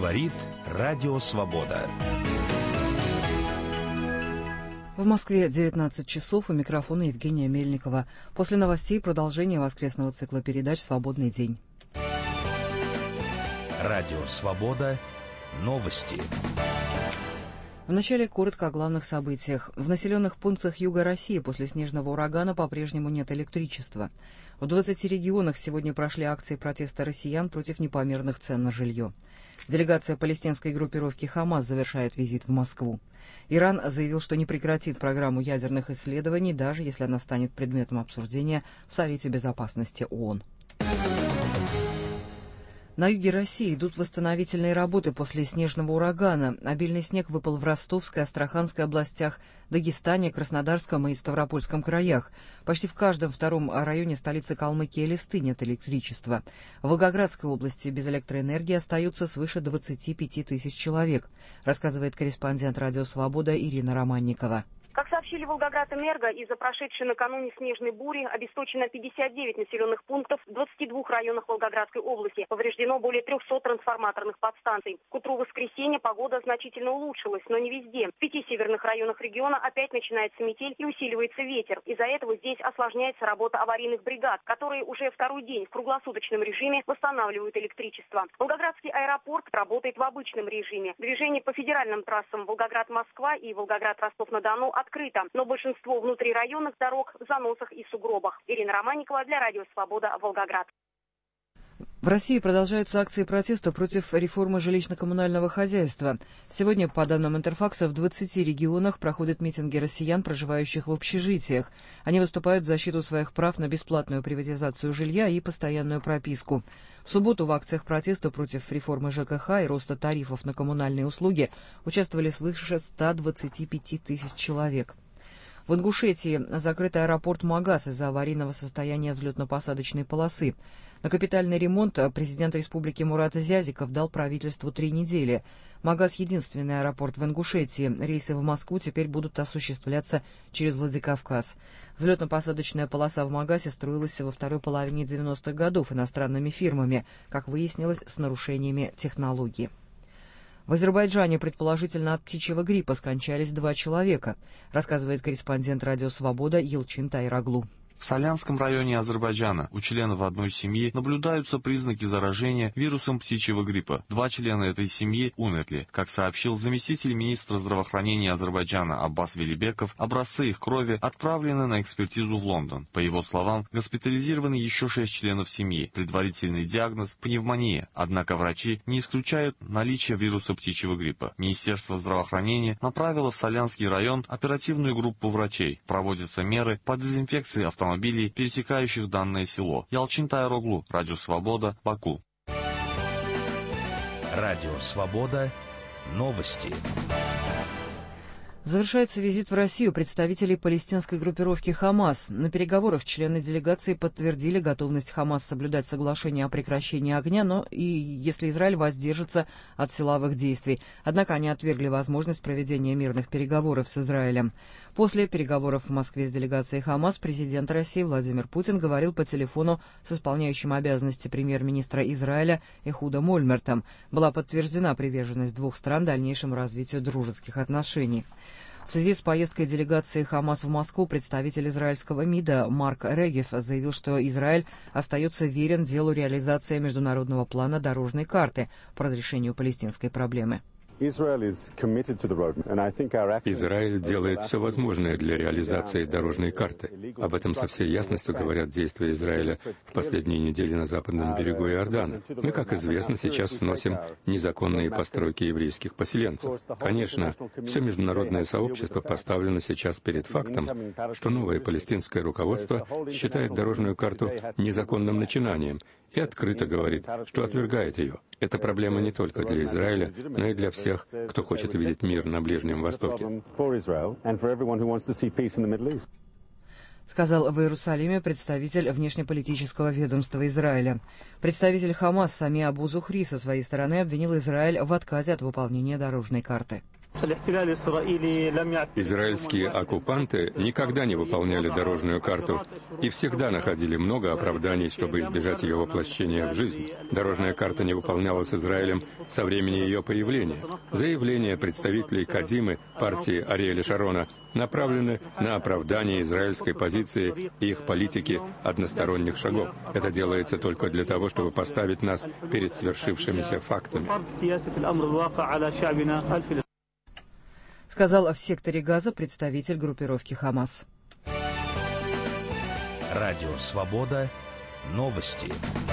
Говорит Радио Свобода. В Москве 19 часов, у микрофона Евгения Мельникова. После новостей продолжение воскресного цикла передач «Свободный день». Радио Свобода. Новости. Вначале коротко о главных событиях. В населенных пунктах юга России после снежного урагана по-прежнему нет электричества. В 20 регионах сегодня прошли акции протеста россиян против непомерных цен на жилье. Делегация палестинской группировки «Хамас» завершает визит в Москву. Иран заявил, что не прекратит программу ядерных исследований, даже если она станет предметом обсуждения в Совете Безопасности ООН. На юге России идут восстановительные работы после снежного урагана. Обильный снег выпал в Ростовской, Астраханской областях, Дагестане, Краснодарском и Ставропольском краях. Почти в каждом втором районе столицы Калмыкии Элисты нет электричества. В Волгоградской области без электроэнергии остаются свыше 25 тысяч человек, рассказывает корреспондент «Радио Свобода» Ирина Романникова. Как сообщили Волгоградэнерго, из-за прошедшей накануне снежной бури обесточено 59 населенных пунктов в 22 районах Волгоградской области. Повреждено более 300 трансформаторных подстанций. К утру воскресенья погода значительно улучшилась, но не везде. В 5 северных районах региона опять начинается метель и усиливается ветер. Из-за этого здесь осложняется работа аварийных бригад, которые уже второй день в круглосуточном режиме восстанавливают электричество. Волгоградский аэропорт работает в обычном режиме. Движение по федеральным трассам Волгоград-Москва и Волгоград-Ростов-на-Дону открыто, но большинство внутрирайонных дорог в заносах и сугробах. Ирина Романникова для Радио Свобода, Волгоград. В России продолжаются акции протеста против реформы жилищно-коммунального хозяйства. Сегодня, по данным Интерфакса, в 20 регионах проходят митинги россиян, проживающих в общежитиях. Они выступают в защиту своих прав на бесплатную приватизацию жилья и постоянную прописку. В субботу в акциях протеста против реформы ЖКХ и роста тарифов на коммунальные услуги участвовали свыше 125 тысяч человек. В Ингушетии закрыт аэропорт Магас из-за аварийного состояния взлетно-посадочной полосы. На капитальный ремонт президент республики Мурат Зязиков дал правительству 3 недели. Магас — единственный аэропорт в Ингушетии. Рейсы в Москву теперь будут осуществляться через Владикавказ. Взлетно-посадочная полоса в Магасе строилась во второй половине 90-х годов иностранными фирмами, как выяснилось, с нарушениями технологии. В Азербайджане, предположительно от птичьего гриппа, скончались 2 человека, рассказывает корреспондент «Радио Свобода» Елчин Тайраглу. В Солянском районе Азербайджана у членов одной семьи наблюдаются признаки заражения вирусом птичьего гриппа. 2 члена этой семьи умерли. Как сообщил заместитель министра здравоохранения Азербайджана Аббас Велибеков, образцы их крови отправлены на экспертизу в Лондон. По его словам, госпитализированы еще 6 членов семьи. Предварительный диагноз – пневмония. Однако врачи не исключают наличие вируса птичьего гриппа. Министерство здравоохранения направило в Солянский район оперативную группу врачей. Проводятся меры по дезинфекции автомобилей, пересекающих данное село. Елчин Тайраглу, Радио Свобода, Баку. Радио Свобода. Новости. Завершается визит в Россию представителей палестинской группировки «Хамас». На переговорах члены делегации подтвердили готовность «Хамас» соблюдать соглашение о прекращении огня, но и если Израиль воздержится от силовых действий. Однако они отвергли возможность проведения мирных переговоров с Израилем. После переговоров в Москве с делегацией «Хамас» президент России Владимир Путин говорил по телефону с исполняющим обязанности премьер-министра Израиля Эхудом Ольмертом. Была подтверждена приверженность 2 стран дальнейшему развитию дружеских отношений. В связи с поездкой делегации «Хамас» в Москву представитель израильского МИДа Марк Регев заявил, что Израиль остается верен делу реализации международного плана дорожной карты по разрешению палестинской проблемы. Израиль делает все возможное для реализации дорожной карты. Об этом со всей ясностью говорят действия Израиля в последние недели на западном берегу Иордана. Мы, как известно, сейчас сносим незаконные постройки еврейских поселенцев. Конечно, все международное сообщество поставлено сейчас перед фактом, что новое палестинское руководство считает дорожную карту незаконным начинанием и открыто говорит, что отвергает ее. Это проблема не только для Израиля, но и для всех, кто хочет видеть мир на Ближнем Востоке. Сказал в Иерусалиме представитель внешнеполитического ведомства Израиля. Представитель «Хамас» Сами Абу Зухри со своей стороны обвинил Израиль в отказе от выполнения дорожной карты. Израильские оккупанты никогда не выполняли дорожную карту и всегда находили много оправданий, чтобы избежать ее воплощения в жизнь. Дорожная карта не выполнялась Израилем со времени ее появления. Заявления представителей Кадимы, партии Ариэля Шарона, направлены на оправдание израильской позиции и их политики односторонних шагов. Это делается только для того, чтобы поставить нас перед свершившимися фактами. Сказал в секторе Газа представитель группировки «Хамас». Радио «Свобода». Новости.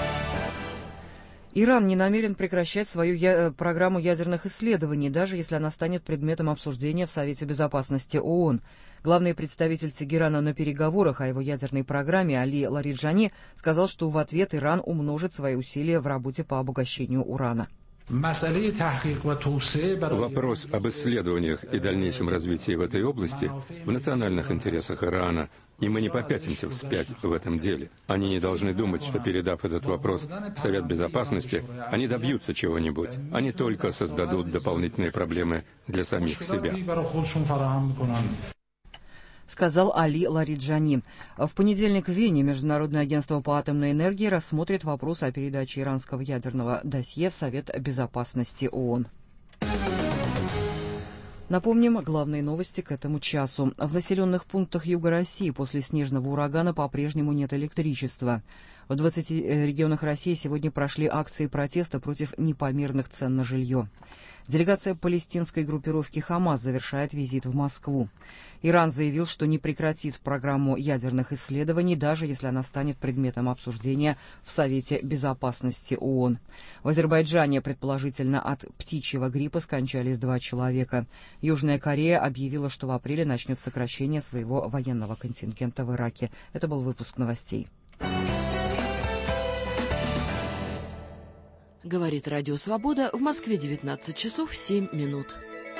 Иран не намерен прекращать свою программу ядерных исследований, даже если она станет предметом обсуждения в Совете Безопасности ООН. Главный представитель Тегерана на переговорах о его ядерной программе Али Лариджани сказал, что в ответ Иран умножит свои усилия в работе по обогащению урана. Вопрос об исследованиях и дальнейшем развитии в этой области в национальных интересах Ирана, и мы не попятимся вспять в этом деле. Они не должны думать, что, передав этот вопрос в Совет Безопасности, они добьются чего-нибудь. Они только создадут дополнительные проблемы для самих себя. Сказал Али Лариджани. В понедельник в Вене Международное агентство по атомной энергии рассмотрит вопрос о передаче иранского ядерного досье в Совет Безопасности ООН. Напомним, главные новости к этому часу. В населенных пунктах Юга России после снежного урагана по-прежнему нет электричества. В 20 регионах России сегодня прошли акции протеста против непомерных цен на жилье. Делегация палестинской группировки «Хамас» завершает визит в Москву. Иран заявил, что не прекратит программу ядерных исследований, даже если она станет предметом обсуждения в Совете Безопасности ООН. В Азербайджане, предположительно, от птичьего гриппа скончались 2 человека. Южная Корея объявила, что в апреле начнет сокращение своего военного контингента в Ираке. Это был выпуск новостей. Говорит Радио Свобода, в Москве 19 часов 7 минут.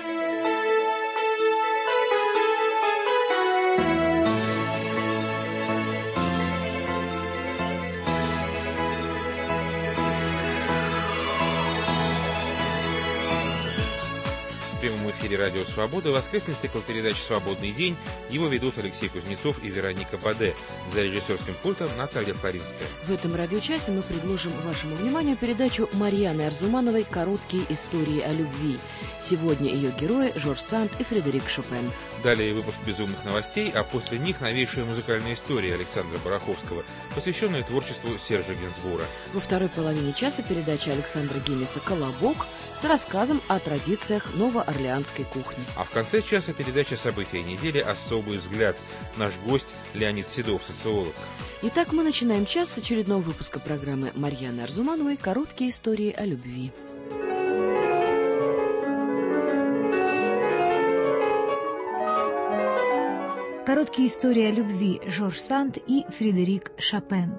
В прямом эфире «Радио Свобода» воскресный цикл передач «Свободный день». Его ведут Алексей Кузнецов и Вероника Баде. За режиссерским пультом Наталья Флоринская. В этом радиочасе мы предложим вашему вниманию передачу Марьяны Арзумановой «Короткие истории о любви». Сегодня ее герои Жорж Санд и Фредерик Шопен. Далее выпуск безумных новостей, а после них новейшая музыкальная история Александра Бараховского, посвященная творчеству Сержа Гинзбура. Во второй половине часа передача Александра Гиннеса «Колобок» с рассказом о традициях новоорлеанской кухни. А в конце часа передача «События недели. Особый взгляд». Наш гость Леонид Седов, социолог. Итак, мы начинаем час с очередного выпуска программы Марьяны Арзумановой «Короткие истории о любви». Короткие истории о любви. Жорж Санд и Фредерик Шопен.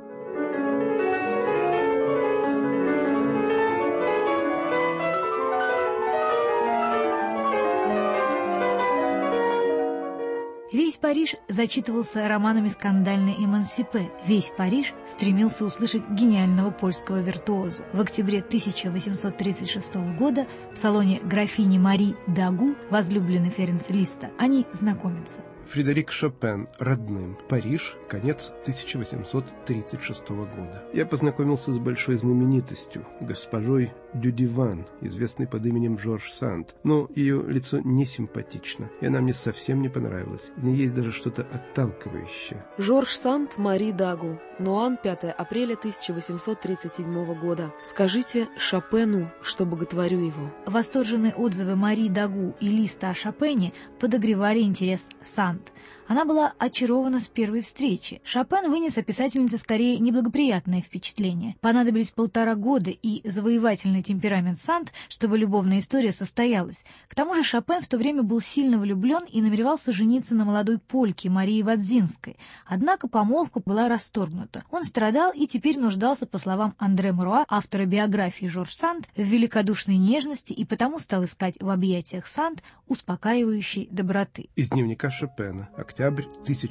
Весь Париж зачитывался романами скандальной «Эмансипе». Весь Париж стремился услышать гениального польского виртуоза. В октябре 1836 года в салоне графини Мари Дагу, возлюбленной Ференца Листа, они знакомятся. Фредерик Шопен. Родным. Париж. Конец 1836 года. Я познакомился с большой знаменитостью, госпожой Дюдиван, известной под именем Жорж Санд. Но ее лицо не симпатично, и она мне совсем не понравилась. В ней есть даже что-то отталкивающее. Жорж Санд, Мари Дагу. Нуан, 5 апреля 1837 года. Скажите Шопену, что боготворю его. Восторженные отзывы Мари Дагу и Листа о Шопене подогревали интерес Санд. Она была очарована с первой встречи. Шопен вынес о писательнице скорее неблагоприятное впечатление. Понадобились 1,5 года и завоевательный темперамент Санд, чтобы любовная история состоялась. К тому же Шопен в то время был сильно влюблен и намеревался жениться на молодой польке Марии Вадзинской. Однако помолвка была расторгнута. Он страдал и теперь нуждался, по словам Андре Муруа, автора биографии Жорж Санд, в великодушной нежности и потому стал искать в объятиях Санд успокаивающей доброты. Из дневника Шопена. Октябрь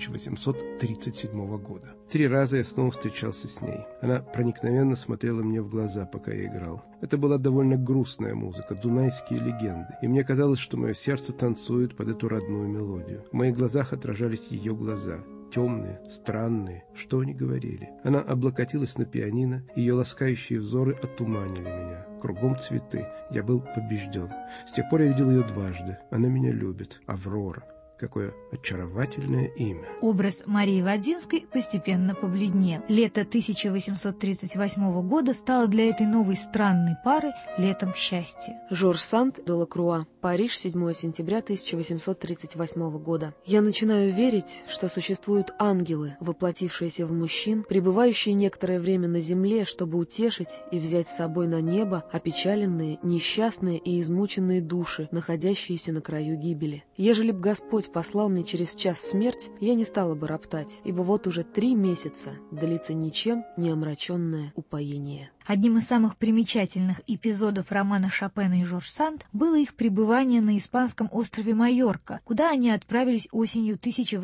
1837 года. 3 раза я снова встречался с ней. Она проникновенно смотрела мне в глаза, пока я играл. Это была довольно грустная музыка, дунайские легенды, и мне казалось, что мое сердце танцует под эту родную мелодию. В моих глазах отражались ее глаза. Темные, странные, что они говорили. Она облокотилась на пианино, ее ласкающие взоры отуманили меня. Кругом цветы. Я был побежден. С тех пор я видел ее дважды. Она меня любит. Аврора. Какое очаровательное имя. Образ Марии Вадинской постепенно побледнел. Лето 1838 года стало для этой новой странной пары летом счастья. Жорж Санд де Лакруа, Париж, 7 сентября 1838 года. Я начинаю верить, что существуют ангелы, воплотившиеся в мужчин, пребывающие некоторое время на земле, чтобы утешить и взять с собой на небо опечаленные, несчастные и измученные души, находящиеся на краю гибели. Ежели б Господь послал мне через час смерть, я не стала бы роптать, ибо вот уже 3 месяца длится ничем не омраченное упоение. Одним из самых примечательных эпизодов романа Шопена и Жорж Санд было их пребывание на испанском острове Майорка, куда они отправились осенью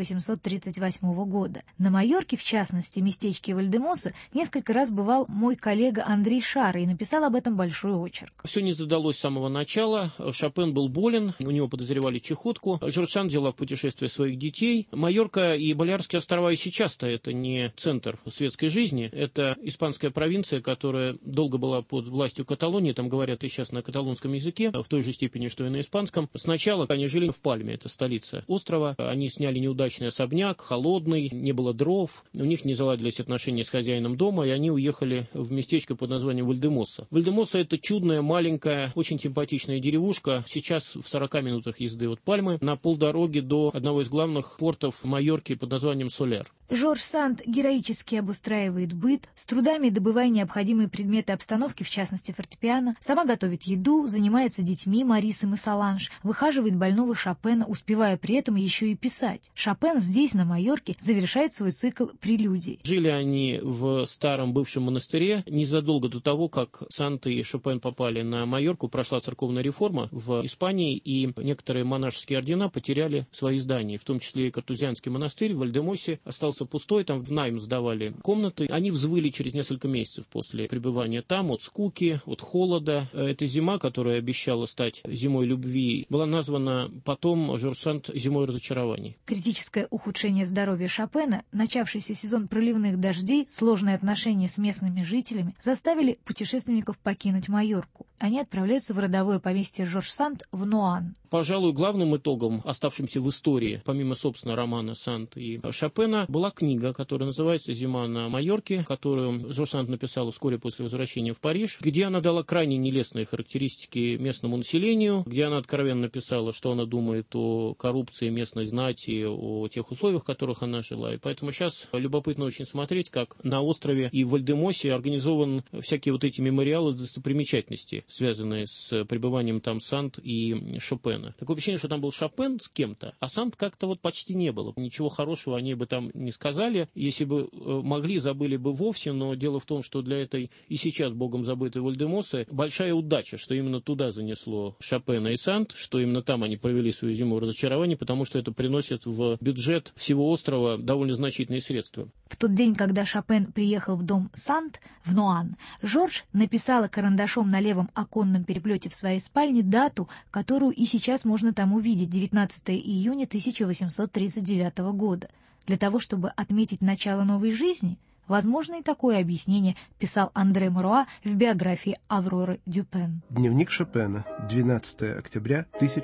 1838 года. На Майорке, в частности, местечке Вальдемоса, несколько раз бывал мой коллега Андрей Шара и написал об этом большой очерк. Все не задалось с самого начала. Шопен был болен, у него подозревали чехотку. Жорж Санд взяла в путешествие своих детей. Майорка и Балеарские острова и сейчас-то это не центр светской жизни, это испанская провинция, которая долго была под властью Каталонии, там говорят и сейчас на каталонском языке, в той же степени, что и на испанском. Сначала они жили в Пальме, это столица острова, они сняли неудачный особняк, холодный, не было дров, у них не заладились отношения с хозяином дома, и они уехали в местечко под названием Вальдемоса. Вальдемоса — это чудная, маленькая, очень симпатичная деревушка, сейчас в 40 минутах езды от Пальмы, на полдороги до одного из главных портов Майорки под названием Соляр. Жорж Санд героически обустраивает быт, с трудами добывая необходимые предметы обстановки, в частности фортепиано, сама готовит еду, занимается детьми Марисом и Соланж, выхаживает больного Шопена, успевая при этом еще и писать. Шопен здесь, на Майорке, завершает свой цикл прелюдий. Жили они в старом бывшем монастыре. Незадолго до того, как Санд и Шопен попали на Майорку, прошла церковная реформа в Испании, и некоторые монашеские ордена потеряли свои здания, в том числе и Картузианский монастырь в Вальдемосе остался пустой, там в найм сдавали комнаты. Они взвыли через несколько месяцев после пребывания там от скуки, от холода. Эта зима, которая обещала стать зимой любви, была названа потом Жорж Санд зимой разочарований. Критическое ухудшение здоровья Шопена, начавшийся сезон проливных дождей, сложные отношения с местными жителями заставили путешественников покинуть Майорку. Они отправляются в родовое поместье Жорж Санд в Ноан. Пожалуй, главным итогом, оставшимся в истории, помимо, собственно, романа Санд и Шопена, была книга, которая называется «Зима на Майорке», которую Жорж Санд написала вскоре после возвращения в Париж, где она дала крайне нелестные характеристики местному населению, где она откровенно писала, что она думает о коррупции местной знати, о тех условиях, в которых она жила. И поэтому сейчас любопытно очень смотреть, как на острове и в Вальдемосе организованы всякие вот эти мемориалы достопримечательности, связанные с пребыванием там Санд и Шопена. Такое ощущение, что там был Шопен с кем-то, а Санд как-то вот почти не было. Ничего хорошего они бы там не сказали. Если бы могли, забыли бы вовсе, но дело в том, что для этой и сейчас богом забытой Вальдемосы большая удача, что именно туда занесло Шопена и Санд, что именно там они провели свою зиму разочарований, потому что это приносит в бюджет всего острова довольно значительные средства. В тот день, когда Шопен приехал в дом Санд в Ноан, Жорж написала карандашом на левом оконном переплете в своей спальне дату, которую и сейчас можно там увидеть, 19 июня 1839 года. Для того, чтобы отметить начало новой жизни? Возможно, и такое объяснение писал Андре Муруа в биографии Авроры Дюпен. Дневник Шопена, 12 октября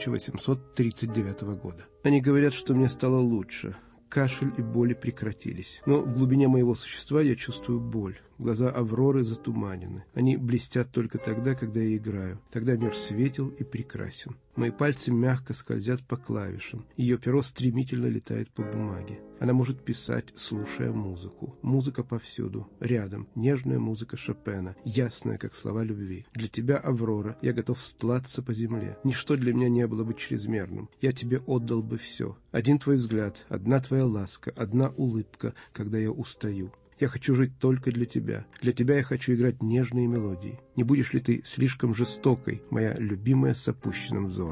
1839 года. Они говорят, что мне стало лучше. Кашель и боли прекратились. Но в глубине моего существа я чувствую боль. Глаза Авроры затуманены. Они блестят только тогда, когда я играю. Тогда мир светел и прекрасен. Мои пальцы мягко скользят по клавишам. Ее перо стремительно летает по бумаге. Она может писать, слушая музыку. Музыка повсюду, рядом. Нежная музыка Шопена, ясная, как слова любви. Для тебя, Аврора, я готов стлаться по земле. Ничто для меня не было бы чрезмерным. Я тебе отдал бы все. Один твой взгляд, одна твоя ласка, одна улыбка, когда я устаю. Я хочу жить только для тебя. Для тебя я хочу играть нежные мелодии. Не будешь ли ты слишком жестокой, моя любимая с опущенным взором?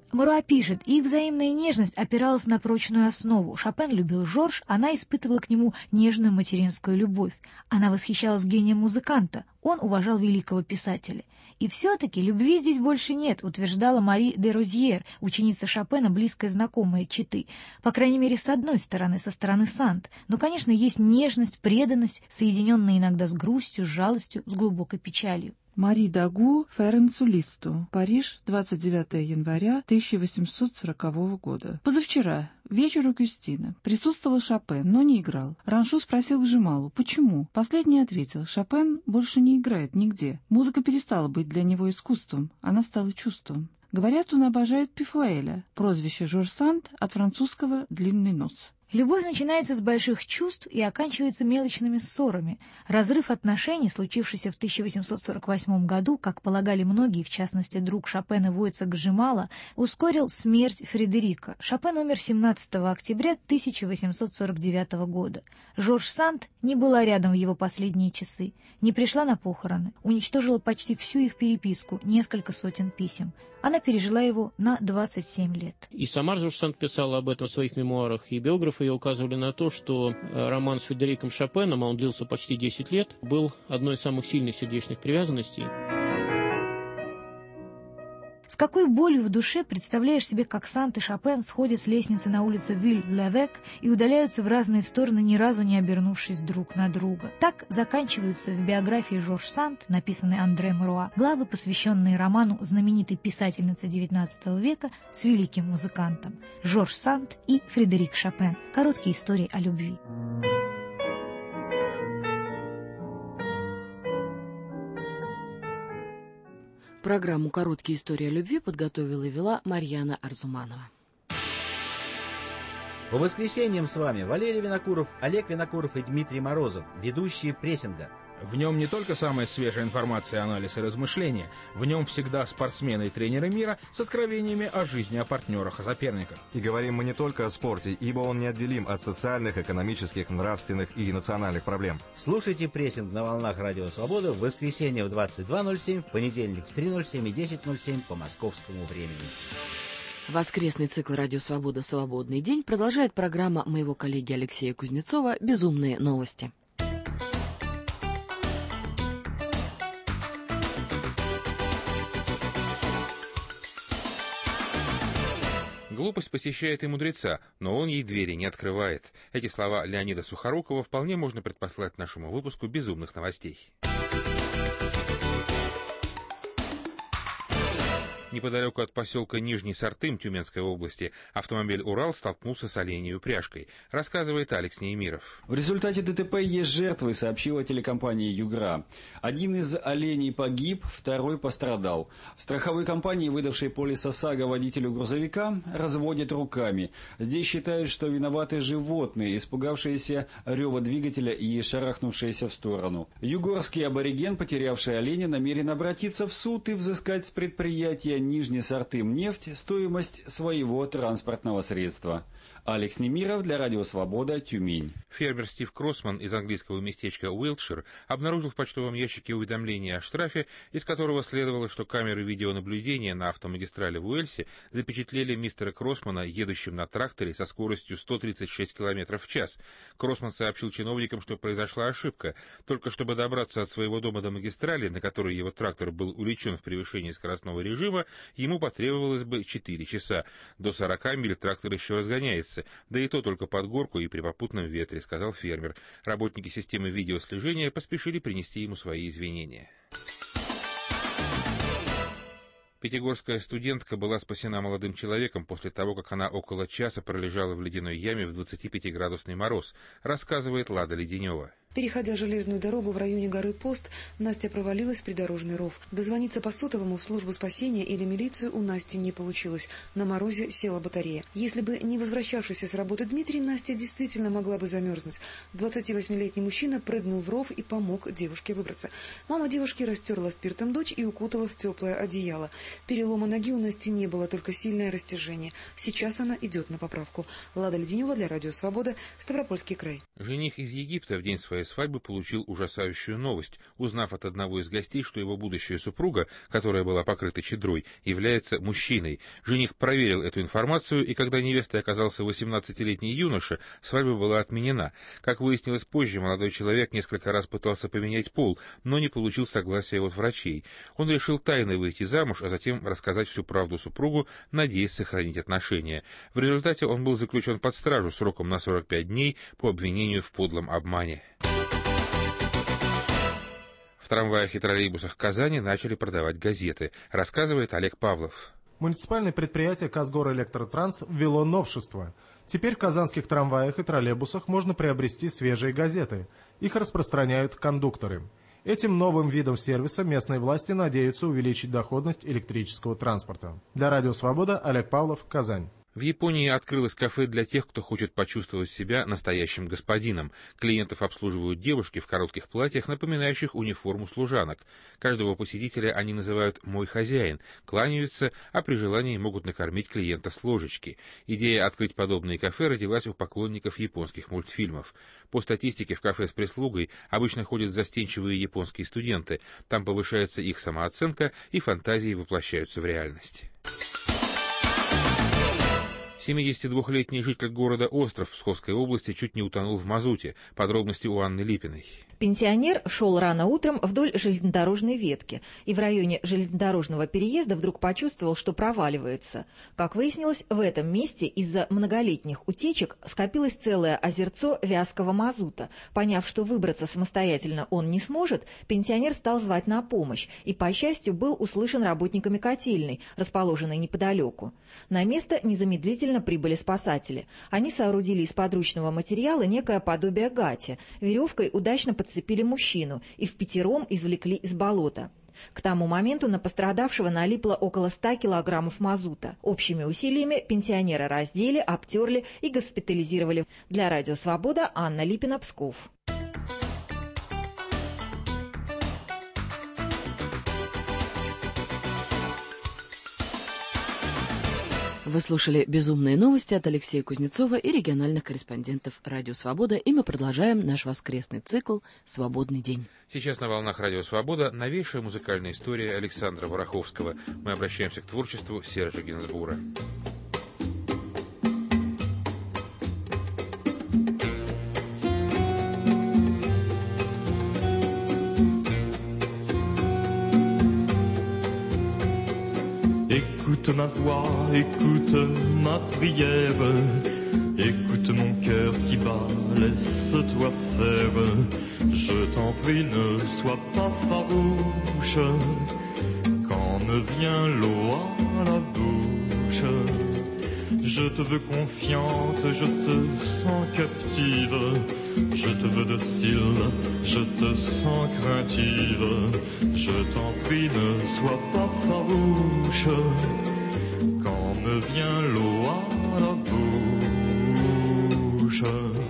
Муруа пишет, их взаимная нежность опиралась на прочную основу. Шопен любил Жорж, она испытывала к нему нежную материнскую любовь. Она восхищалась гением музыканта, он уважал великого писателя. И все-таки любви здесь больше нет, утверждала Мари де Розьер, ученица Шопена, близкая знакомая четы. По крайней мере, с одной стороны, со стороны Санд. Но, конечно, есть нежность, преданность, соединенная иногда с грустью, с жалостью, с глубокой печалью. Мари Дагу Ференцу Листу. Париж, 29 января 1840 года. Позавчера, вечер у Кюстина. Присутствовал Шопен, но не играл. Раншу спросил Гжималу, почему? Последний ответил, Шопен больше не играет нигде. Музыка перестала быть для него искусством, она стала чувством. Говорят, он обожает Пифуэля, прозвище Жорж Санд от французского «длинный нос». Любовь начинается с больших чувств и оканчивается мелочными ссорами. Разрыв отношений, случившийся в 1848 году, как полагали многие, в частности друг Шопена Войцех Гжимала, ускорил смерть Фредерика. Шопен умер 17 октября 1849 года. Жорж Санд не была рядом в его последние часы, не пришла на похороны, уничтожила почти всю их переписку, несколько сотен писем. Она пережила его на 27 лет. И сама Жорж Санд писала об этом в своих мемуарах, и биографы ее указывали на то, что роман с Фредериком Шопеном, а он длился почти 10 лет, был одной из самых сильных сердечных привязанностей. С какой болью в душе представляешь себе, как Санд и Шопен сходят с лестницы на улицу Виль-Левек и удаляются в разные стороны, ни разу не обернувшись друг на друга. Так заканчиваются в биографии Жорж Санд, написанной Андре Муруа, главы, посвященные роману знаменитой писательницы XIX века с великим музыкантом. Жорж Санд и Фредерик Шопен. Короткие истории о любви. Программу «Короткие истории о любви» подготовила и вела Марьяна Арзуманова. По воскресеньям с вами Валерий Винокуров, Олег Винокуров и Дмитрий Морозов, ведущие «Прессинга». В нем не только самая свежая информация, анализ и размышления. В нем всегда спортсмены и тренеры мира с откровениями о жизни, о партнерах, о соперниках. И говорим мы не только о спорте, ибо он неотделим от социальных, экономических, нравственных и национальных проблем. Слушайте «Прессинг» на волнах Радио Свобода в воскресенье в 22:07, в понедельник в 3:07 и 10:07 по московскому времени. Воскресный цикл «Радио Свобода. Свободный день» продолжает программа моего коллеги Алексея Кузнецова «Безумные новости». Глупость посещает и мудреца, но он ей двери не открывает. Эти слова Леонида Сухорукова вполне можно предпослать нашему выпуску «Безумных новостей». Неподалеку от поселка Нижний Сартым Тюменской области автомобиль «Урал» столкнулся с оленей упряжкой, рассказывает Алекс Неймиров. В результате ДТП есть жертвы, сообщила телекомпания «Югра». Один из оленей погиб, второй пострадал. В страховой компании, выдавшей полис ОСАГО водителю грузовика, разводят руками. Здесь считают, что виноваты животные, испугавшиеся рева двигателя и шарахнувшиеся в сторону. Югорский абориген, потерявший оленя, намерен обратиться в суд и взыскать с предприятия Нижний Сартым нефть стоимость своего транспортного средства. Алекс Немиров для Радио Свобода, Тюмень. Фермер Стив Кроссман из английского местечка Уилтшир обнаружил в почтовом ящике уведомление о штрафе, из которого следовало, что камеры видеонаблюдения на автомагистрали в Уэльсе запечатлели мистера Кроссмана, едущим на тракторе со скоростью 136 км в час. Кроссман сообщил чиновникам, что произошла ошибка. Только чтобы добраться от своего дома до магистрали, на которой его трактор был увлечен в превышении скоростного режима, ему потребовалось бы 4 часа. До 40 миль трактор еще разгоняется. Да и то только под горку и при попутном ветре, сказал фермер. Работники системы видеослежения поспешили принести ему свои извинения. Пятигорская студентка была спасена молодым человеком после того, как она около часа пролежала в ледяной яме в 25-градусный мороз, рассказывает Лада Леденева. Переходя железную дорогу в районе горы Пост, Настя провалилась в придорожный ров. Дозвониться по сотовому в службу спасения или милицию у Насти не получилось. На морозе села батарея. Если бы не возвращавшийся с работы Дмитрий, Настя действительно могла бы замерзнуть. 28-летний мужчина прыгнул в ров и помог девушке выбраться. Мама девушки растерла спиртом дочь и укутала в теплое одеяло. Перелома ноги у Насти не было, только сильное растяжение. Сейчас она идет на поправку. Лада Леденева для Радио Свобода, Ставропольский край. Жених из Египта в день своей своей свадьбы получил ужасающую новость, узнав от одного из гостей, что его будущая супруга, которая была покрыта чадрой, является мужчиной. Жених проверил эту информацию, и когда невестой оказался 18-летний юноша, свадьба была отменена. Как выяснилось позже, молодой человек несколько раз пытался поменять пол, но не получил согласия от врачей. Он решил тайно выйти замуж, а затем рассказать всю правду супругу, надеясь сохранить отношения. В результате он был заключен под стражу сроком на 45 дней по обвинению в подлом обмане. В трамваях и троллейбусах Казани начали продавать газеты, рассказывает Олег Павлов. Муниципальное предприятие «Казгорэлектротранс» ввело новшество. Теперь в казанских трамваях и троллейбусах можно приобрести свежие газеты. Их распространяют кондукторы. Этим новым видом сервиса местные власти надеются увеличить доходность электрического транспорта. Для Радио Свобода Олег Павлов, Казань. В Японии открылось кафе для тех, кто хочет почувствовать себя настоящим господином. Клиентов обслуживают девушки в коротких платьях, напоминающих униформу служанок. Каждого посетителя они называют «мой хозяин», кланяются, а при желании могут накормить клиента с ложечки. Идея открыть подобные кафе родилась у поклонников японских мультфильмов. По статистике, в кафе с прислугой обычно ходят застенчивые японские студенты. Там повышается их самооценка, и фантазии воплощаются в реальность. 72-летний житель города Остров в Псковской области чуть не утонул в мазуте. Подробности у Анны Липиной. Пенсионер шел рано утром вдоль железнодорожной ветки и в районе железнодорожного переезда вдруг почувствовал, что проваливается. Как выяснилось, в этом месте из-за многолетних утечек скопилось целое озерцо вязкого мазута. Поняв, что выбраться самостоятельно он не сможет, пенсионер стал звать на помощь и, по счастью, был услышан работниками котельной, расположенной неподалеку. На место незамедлительно прибыли спасатели. Они соорудили из подручного материала некое подобие гати, веревкой удачно подцепили мужчину и впятером извлекли из болота. К тому моменту на пострадавшего налипло около 100 килограммов мазута. Общими усилиями пенсионера раздели, обтерли и госпитализировали. Для Радио Свобода Анна Липина, Псков. Вы слушали «Безумные новости» от Алексея Кузнецова и региональных корреспондентов «Радио Свобода», и мы продолжаем наш воскресный цикл «Свободный день». Сейчас на волнах «Радио Свобода» новейшая музыкальная история Александра Вороховского. Мы обращаемся к творчеству Сержа Гинзбура. Écoute ma voix, écoute ma prière, écoute mon cœur qui bat, laisse-toi faire. Je t'en prie, ne sois pas farouche, quand me vient l'eau à la bouche. Je te veux confiante, je te sens captive, je te veux docile, je te sens craintive. Je t'en prie, ne sois pas farouche, quand me vient l'eau à la bouche.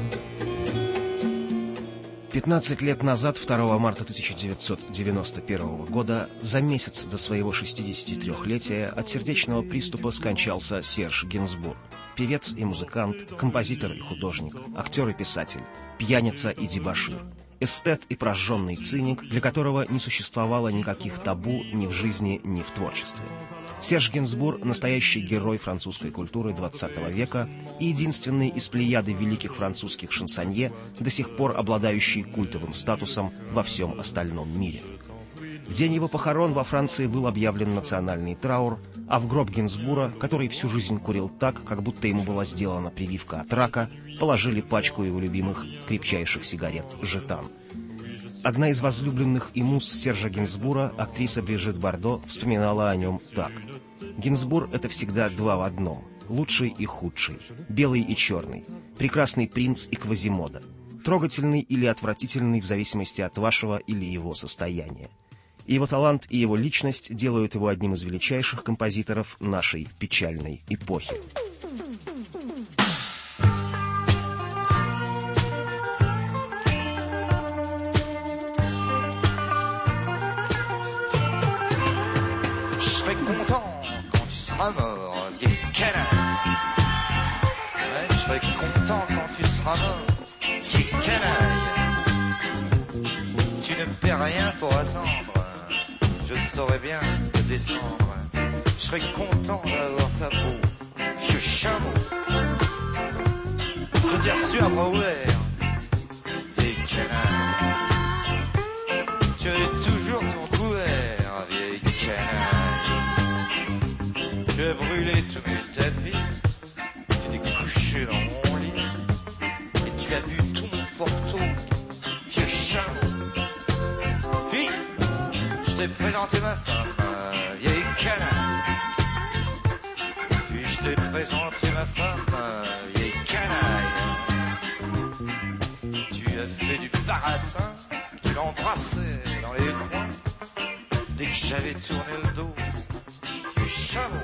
15 лет назад, 2 марта 1991 года, за месяц до своего 63-летия, от сердечного приступа скончался Серж Гинзбур. Певец и музыкант, композитор и художник, актер и писатель, пьяница и дебошир. Эстет и прожженный циник, для которого не существовало никаких табу ни в жизни, ни в творчестве. Серж Гинзбур – настоящий герой французской культуры XX века и единственный из плеяды великих французских шансонье, до сих пор обладающий культовым статусом во всем остальном мире. В день его похорон во Франции был объявлен национальный траур, а в гроб Гинзбура, который всю жизнь курил так, как будто ему была сделана прививка от рака, положили пачку его любимых крепчайших сигарет «Жетан». Одна из возлюбленных и муз Сержа Гинзбура, актриса Брижит Бардо, вспоминала о нем так. «Гинзбур — это всегда два в одном, лучший и худший, белый и черный, прекрасный принц и Квазимода, трогательный или отвратительный в зависимости от вашего или его состояния. Его талант и его личность делают его одним из величайших композиторов нашей печальной эпохи». Mort, vieille canaille. Ouais, je serais content quand tu seras mort, vieille canaille. rien pour attendre. Je saurais bien que descendre. Je serais content d'avoir ta peau, vieux chameau. Je t'ai reçu à bras ouverts, vieille canaille. Tu es toujours ton couvert, vieille canaille. Tu as brûlé tous mes tapis, tu t'es couché dans mon lit, et tu as bu tout mon porto, vieux chameau. Puis, je t'ai présenté ma femme, vieille canaille. Puis je t'ai présenté ma femme, vieille canaille. Tu as fait du baratin, tu l'embrassais dans les coins. Dès que j'avais tourné le dos, vieux chameau.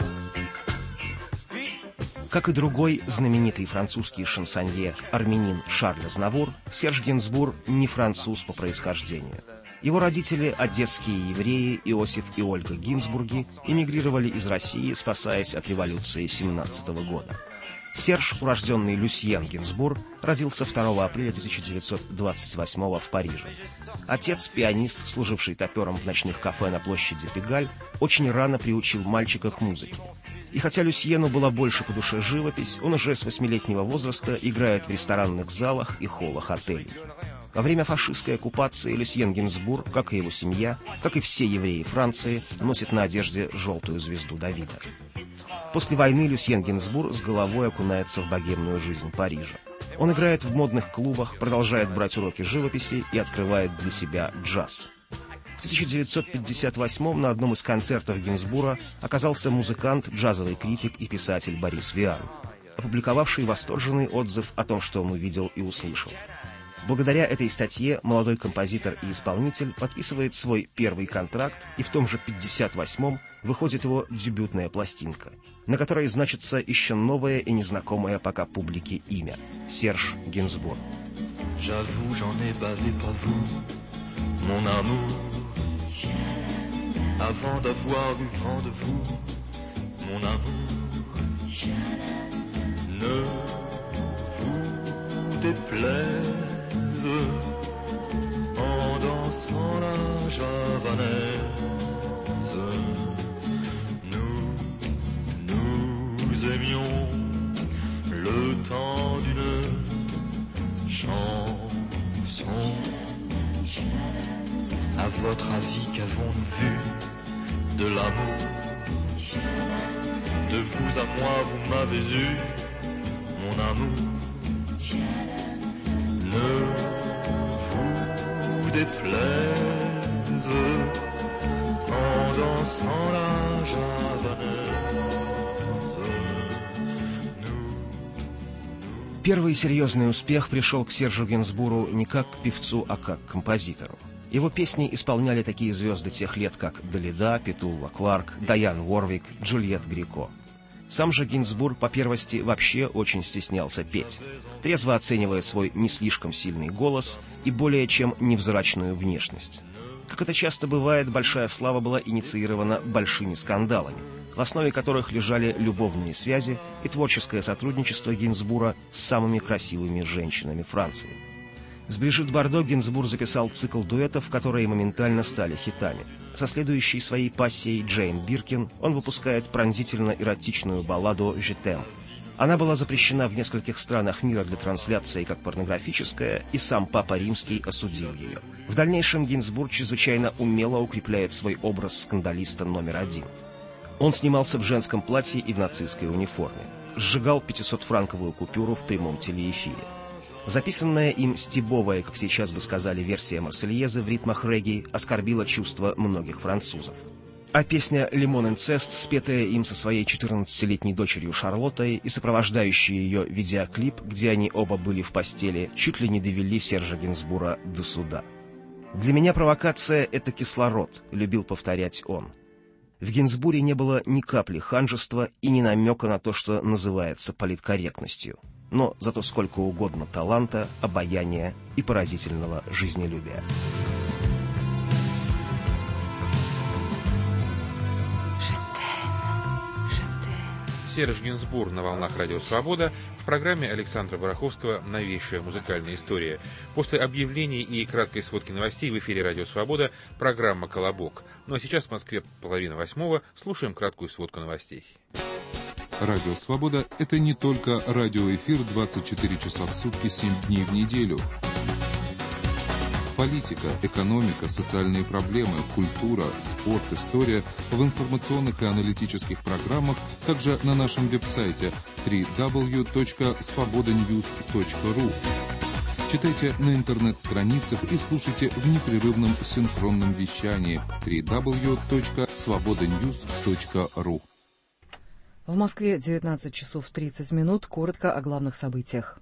Как и другой знаменитый французский шансонье армянин Шарль Азнавур, Серж Гинзбур не француз по происхождению. Его родители, одесские евреи Иосиф и Ольга Гинзбурги, эмигрировали из России, спасаясь от революции 1917 года. Серж, урожденный Люсьен Гинзбур, родился 2 апреля 1928 в Париже. Отец, пианист, служивший топером в ночных кафе на площади Пегаль, очень рано приучил мальчика к музыке. И хотя Люсьену была больше по душе живопись, он уже с 8-летнего возраста играет в ресторанных залах и холлах отелей. Во время фашистской оккупации Люсьен Гинзбур, как и его семья, как и все евреи Франции, носит на одежде желтую звезду Давида. После войны Люсьен Гинзбур с головой окунается в богемную жизнь Парижа. Он играет в модных клубах, продолжает брать уроки живописи и открывает для себя джаз. В 1958 на одном из концертов Гинзбура оказался музыкант, джазовый критик и писатель Борис Виан, опубликовавший восторженный отзыв о том, что он увидел и услышал. Благодаря этой статье молодой композитор и исполнитель подписывает свой первый контракт, и в том же 1958-м выходит его дебютная пластинка, на которой значится еще новое и незнакомое пока публике имя — Серж Гинзбур. J'avoue, j'en ai bavé pas vous, mon amour. Avant d'avoir eu vent de vous, mon amour, ne vous déplaise en dansant la javanaise. Nous aimions le temps d'une chanson. À votre avis, qu'avons-nous vu de l'amour? De vous à moi, vous m'avez eu, mon amour. Ne vous déplaise en dansant la javanaise. Первый серьезный успех пришел к Сержу Гинзбуру не как к певцу, а как к композитору. Его песни исполняли такие звезды тех лет, как Далида, Петулла Кларк, Дайан Уорвик, Джульетт Греко. Сам же Гинзбур по первости вообще очень стеснялся петь, трезво оценивая свой не слишком сильный голос и более чем невзрачную внешность. Как это часто бывает, большая слава была инициирована большими скандалами, в основе которых лежали любовные связи и творческое сотрудничество Гинзбура с самыми красивыми женщинами Франции. С Брижит Бардо Гинзбур записал цикл дуэтов, которые моментально стали хитами. Со следующей своей пассией Джейн Биркин он выпускает пронзительно-эротичную балладу «Je t'aime». Она была запрещена в нескольких странах мира для трансляции как порнографическая, и сам Папа Римский осудил ее. В дальнейшем Гинзбур чрезвычайно умело укрепляет свой образ скандалиста номер один. Он снимался в женском платье и в нацистской униформе, сжигал 500-франковую купюру в прямом телеэфире. Записанная им стебовая, как сейчас бы сказали, версия Марсельезы в ритмах регги оскорбила чувства многих французов. А песня «Лимон инцест», спетая им со своей 14-летней дочерью Шарлоттой и сопровождающий ее видеоклип, где они оба были в постели, чуть ли не довели Сержа Гинзбура до суда. «Для меня провокация — это кислород», — любил повторять он. В Гинзбуре не было ни капли ханжества и ни намека на то, что называется политкорректностью. Но зато сколько угодно таланта, обаяния и поразительного жизнелюбия. Серж Гинзбург на волнах Радио Свобода в программе Александра Бараховского «Новейшая музыкальная история». После объявлений и краткой сводки новостей в эфире Радио Свобода программа «Колобок». Ну а сейчас в Москве 7:30. Слушаем краткую сводку новостей. Радио Свобода – это не только радиоэфир 24 часа в сутки, 7 дней в неделю. Политика, экономика, социальные проблемы, культура, спорт, история в информационных и аналитических программах, также на нашем веб-сайте www.svobodanews.ru. Читайте на интернет-страницах и слушайте в непрерывном синхронном вещании www.svobodanews.ru. В Москве 19 часов 30 минут. Коротко о главных событиях.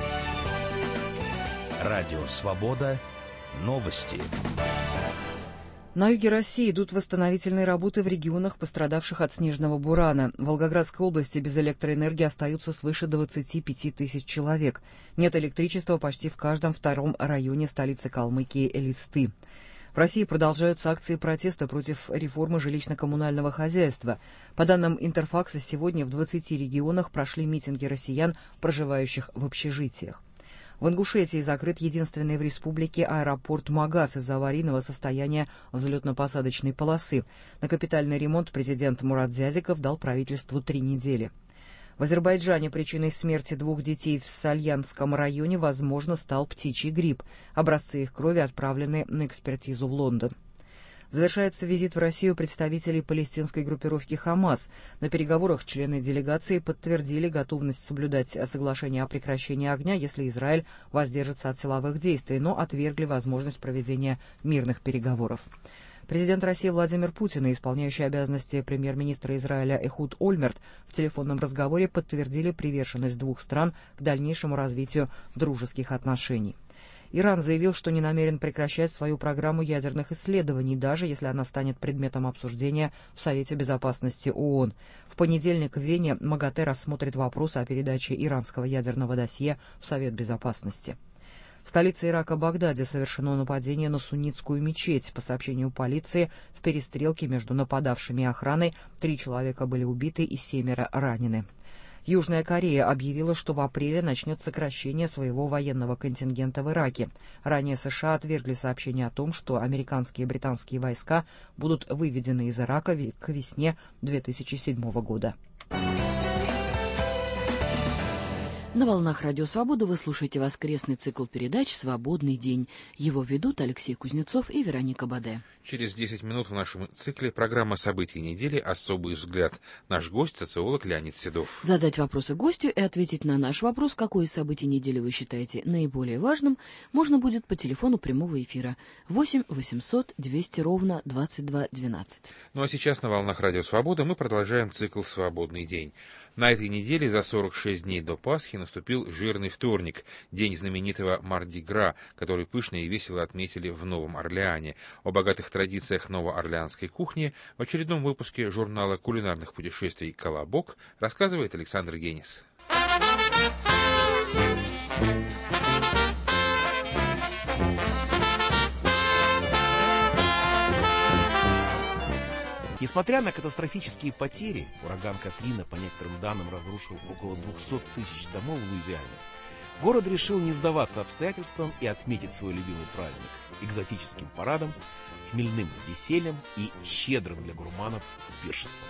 Радио «Свобода». Новости. На юге России идут восстановительные работы в регионах, пострадавших от снежного бурана. В Волгоградской области без электроэнергии остаются свыше 25 тысяч человек. Нет электричества почти в каждом втором районе столицы Калмыкии Элисты. В России продолжаются акции протеста против реформы жилищно-коммунального хозяйства. По данным Интерфакса, сегодня в 20 регионах прошли митинги россиян, проживающих в общежитиях. В Ингушетии закрыт единственный в республике аэропорт Магаз из-за аварийного состояния взлетно-посадочной полосы. На капитальный ремонт президент Мурат Зязиков дал правительству 3 недели. В Азербайджане причиной смерти 2 детей в Сальянском районе, возможно, стал птичий грипп. Образцы их крови отправлены на экспертизу в Лондон. Завершается визит в Россию представителей палестинской группировки «Хамас». На переговорах члены делегации подтвердили готовность соблюдать соглашение о прекращении огня, если Израиль воздержится от силовых действий, но отвергли возможность проведения мирных переговоров. Президент России Владимир Путин и исполняющий обязанности премьер-министра Израиля Эхуд Ольмерт в телефонном разговоре подтвердили приверженность 2 стран к дальнейшему развитию дружеских отношений. Иран заявил, что не намерен прекращать свою программу ядерных исследований, даже если она станет предметом обсуждения в Совете Безопасности ООН. В понедельник в Вене МАГАТЭ рассмотрит вопрос о передаче иранского ядерного досье в Совет Безопасности. В столице Ирака Багдаде совершено нападение на суннитскую мечеть. По сообщению полиции, в перестрелке между нападавшими и охраной 3 человека были убиты и 7 ранены. Южная Корея объявила, что в апреле начнет сокращение своего военного контингента в Ираке. Ранее США отвергли сообщение о том, что американские и британские войска будут выведены из Ирака к весне 2007 года. На волнах Радио Свобода вы слушаете воскресный цикл передач «Свободный день». Его ведут Алексей Кузнецов и Вероника Баде. Через 10 минут в нашем цикле программа «События недели. Особый взгляд». Наш гость – социолог Леонид Седов. Задать вопросы гостю и ответить на наш вопрос, какое событие недели вы считаете наиболее важным, можно будет по телефону прямого эфира 8 800 200 ровно 2212. Ну а сейчас на волнах Радио Свобода мы продолжаем цикл «Свободный день». На этой неделе за 46 дней до Пасхи наступил жирный вторник, день знаменитого Марди-Гра, который пышно и весело отметили в Новом Орлеане. О богатых традициях новоорлеанской кухни в очередном выпуске журнала кулинарных путешествий «Колобок» рассказывает Александр Генис. Несмотря на катастрофические потери, ураган Катрина, по некоторым данным, разрушил около 200 тысяч домов в Луизиане, город решил не сдаваться обстоятельствам и отметить свой любимый праздник экзотическим парадом, хмельным весельем и щедрым для гурманов пиршеством.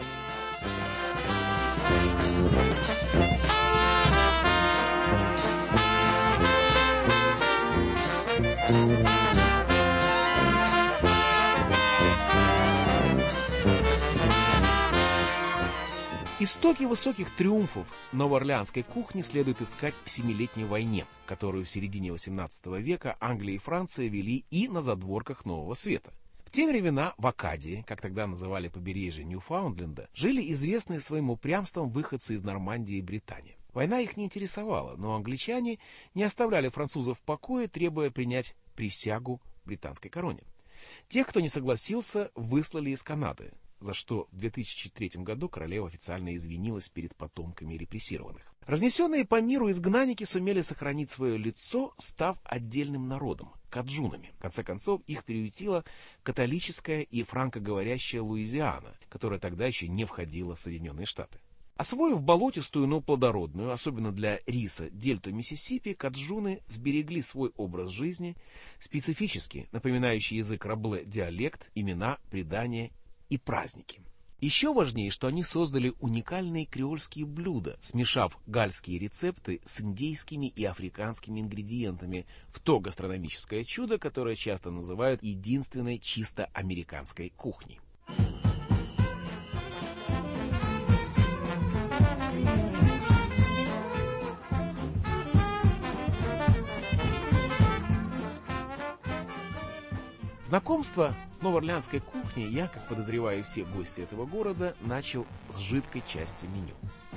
Истоки высоких триумфов новоорлеанской кухни следует искать в Семилетней войне, которую в середине XVIII века Англия и Франция вели и на задворках Нового Света. В те времена в Акадии, как тогда называли побережье Ньюфаундленда, жили известные своим упрямством выходцы из Нормандии и Британии. Война их не интересовала, но англичане не оставляли французов в покое, требуя принять присягу британской короне. Тех, кто не согласился, выслали из Канады, за что в 2003 году королева официально извинилась перед потомками репрессированных. Разнесенные по миру изгнанники сумели сохранить свое лицо, став отдельным народом – каджунами. В конце концов, их приютила католическая и франкоговорящая Луизиана, которая тогда еще не входила в Соединенные Штаты. Освоив болотистую, но плодородную, особенно для риса, дельту Миссисипи, каджуны сберегли свой образ жизни, специфически напоминающий язык Рабле диалект, имена, предания и праздники. Еще важнее, что они создали уникальные креольские блюда, смешав гальские рецепты с индейскими и африканскими ингредиентами в то гастрономическое чудо, которое часто называют единственной чисто американской кухней. Знакомство с новоорлеанской кухней я, как подозреваю все гости этого города, начал с жидкой части меню.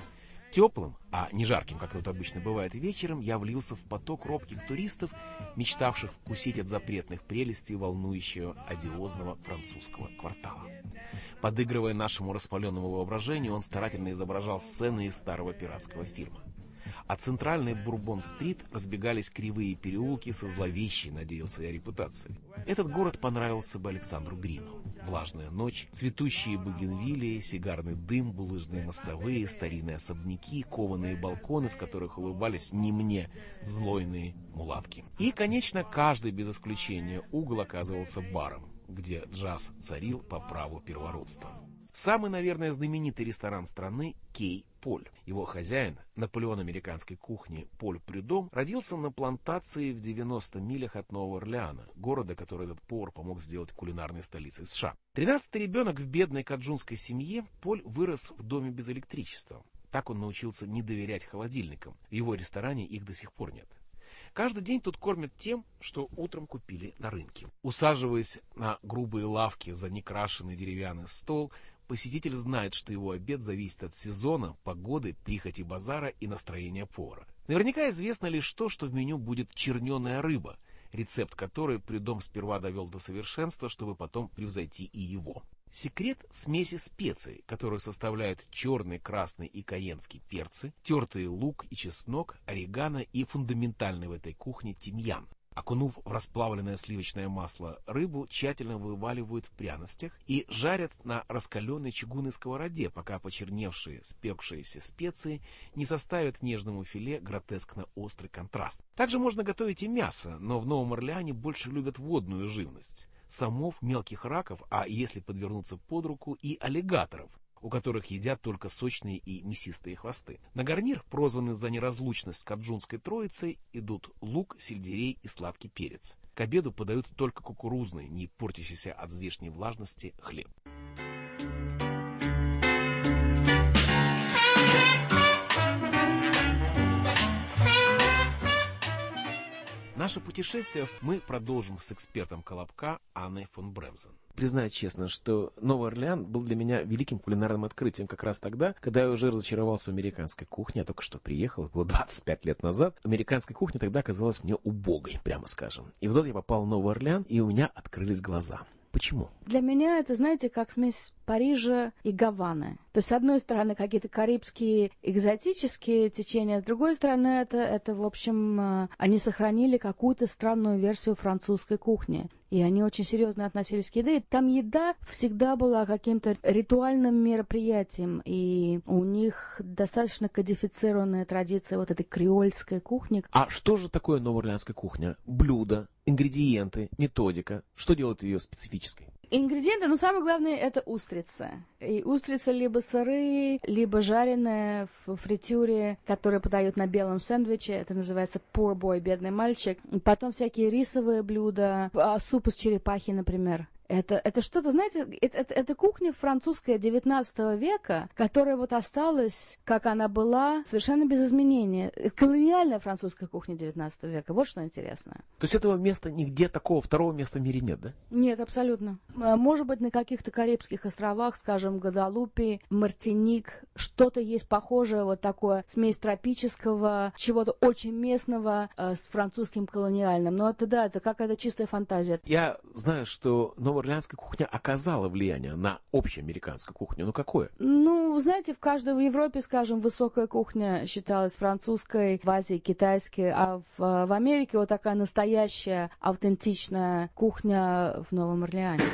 Теплым, а не жарким, как это обычно бывает вечером, я влился в поток робких туристов, мечтавших вкусить от запретных прелестей волнующего одиозного французского квартала. Подыгрывая нашему распаленному воображению, он старательно изображал сцены из старого пиратского фильма. От центральной Бурбон-стрит разбегались кривые переулки со зловещей, надеялся я, репутацией. Этот город понравился бы Александру Грину. Влажная ночь, цветущие бугенвиллии, сигарный дым, булыжные мостовые, старинные особняки, кованые балконы, с которых улыбались не мне злойные мулатки. И, конечно, каждый без исключения угол оказывался баром, где джаз царил по праву первородства. Самый, наверное, знаменитый ресторан страны – Кей Поль. Его хозяин, Наполеон американской кухни Поль Прюдом, родился на плантации в 90 милях от Нового Орлеана, города, который этот повар помог сделать кулинарной столицей США. 13-й ребенок в бедной каджунской семье, Поль вырос в доме без электричества. Так он научился не доверять холодильникам. В его ресторане их до сих пор нет. Каждый день тут кормят тем, что утром купили на рынке. Усаживаясь на грубые лавки за некрашенный деревянный стол, посетитель знает, что его обед зависит от сезона, погоды, прихоти базара и настроения повара. Наверняка известно лишь то, что в меню будет черненая рыба, рецепт которой Прюдом сперва довел до совершенства, чтобы потом превзойти и его. Секрет смеси специй, которую составляют черный, красный и кайенский перцы, тертый лук и чеснок, орегано и фундаментальный в этой кухне тимьян. Окунув в расплавленное сливочное масло рыбу, тщательно вываливают в пряностях и жарят на раскаленной чугунной сковороде, пока почерневшие, спекшиеся специи не составят нежному филе гротескно острый контраст. Также можно готовить и мясо, но в Новом Орлеане больше любят водную живность. Сомов, мелких раков, а если подвернуться под руку, и аллигаторов, у которых едят только сочные и мясистые хвосты. На гарнир, прозванный за неразлучность каджунской троицей, идут лук, сельдерей и сладкий перец. К обеду подают только кукурузный, не портящийся от здешней влажности, хлеб. Наше путешествие мы продолжим с экспертом Колобка Анной фон Бремзен. Признаюсь честно, что Новый Орлеан был для меня великим кулинарным открытием как раз тогда, когда я уже разочаровался в американской кухне. Я только что приехал, это было 25 лет назад. Американская кухня тогда казалась мне убогой, прямо скажем. И вот я попал в Новый Орлеан, и у меня открылись глаза. Почему? Для меня это, знаете, как смесь Парижа и Гаваны. То есть, с одной стороны, какие-то карибские экзотические течения, с другой стороны, это в общем, они сохранили какую-то странную версию французской кухни. И они очень серьезно относились к еде. Там еда всегда была каким-то ритуальным мероприятием. И у них достаточно кодифицированная традиция вот этой креольской кухни. А что же такое новоорлеанская кухня? Блюда, ингредиенты, методика. Что делает ее специфической? Ингредиенты, но самое главное, это устрицы. И устрицы либо сырые, либо жареные в фритюре, которые подают на белом сэндвиче. Это называется poor boy, бедный мальчик. Потом всякие рисовые блюда, суп из черепахи, например. Это что-то, знаете, это кухня французская 19 века, которая вот осталась, как она была, совершенно без изменения. Колониальная французская кухня 19 века, вот что интересно. То есть этого места нигде, такого второго места в мире нет, да? Нет, абсолютно. Может быть, на каких-то Карибских островах, скажем, Гваделупе, Мартиник, что-то есть похожее, вот такое, смесь тропического, чего-то очень местного с французским колониальным. Но это, да, это какая-то чистая фантазия. Я знаю, что новоорлеанская кухня оказала влияние на общеамериканскую кухню. Ну, какое? Ну, знаете, в Европе, скажем, высокая кухня считалась французской, в Азии китайской, а в Америке вот такая настоящая, аутентичная кухня в Новом Орлеане.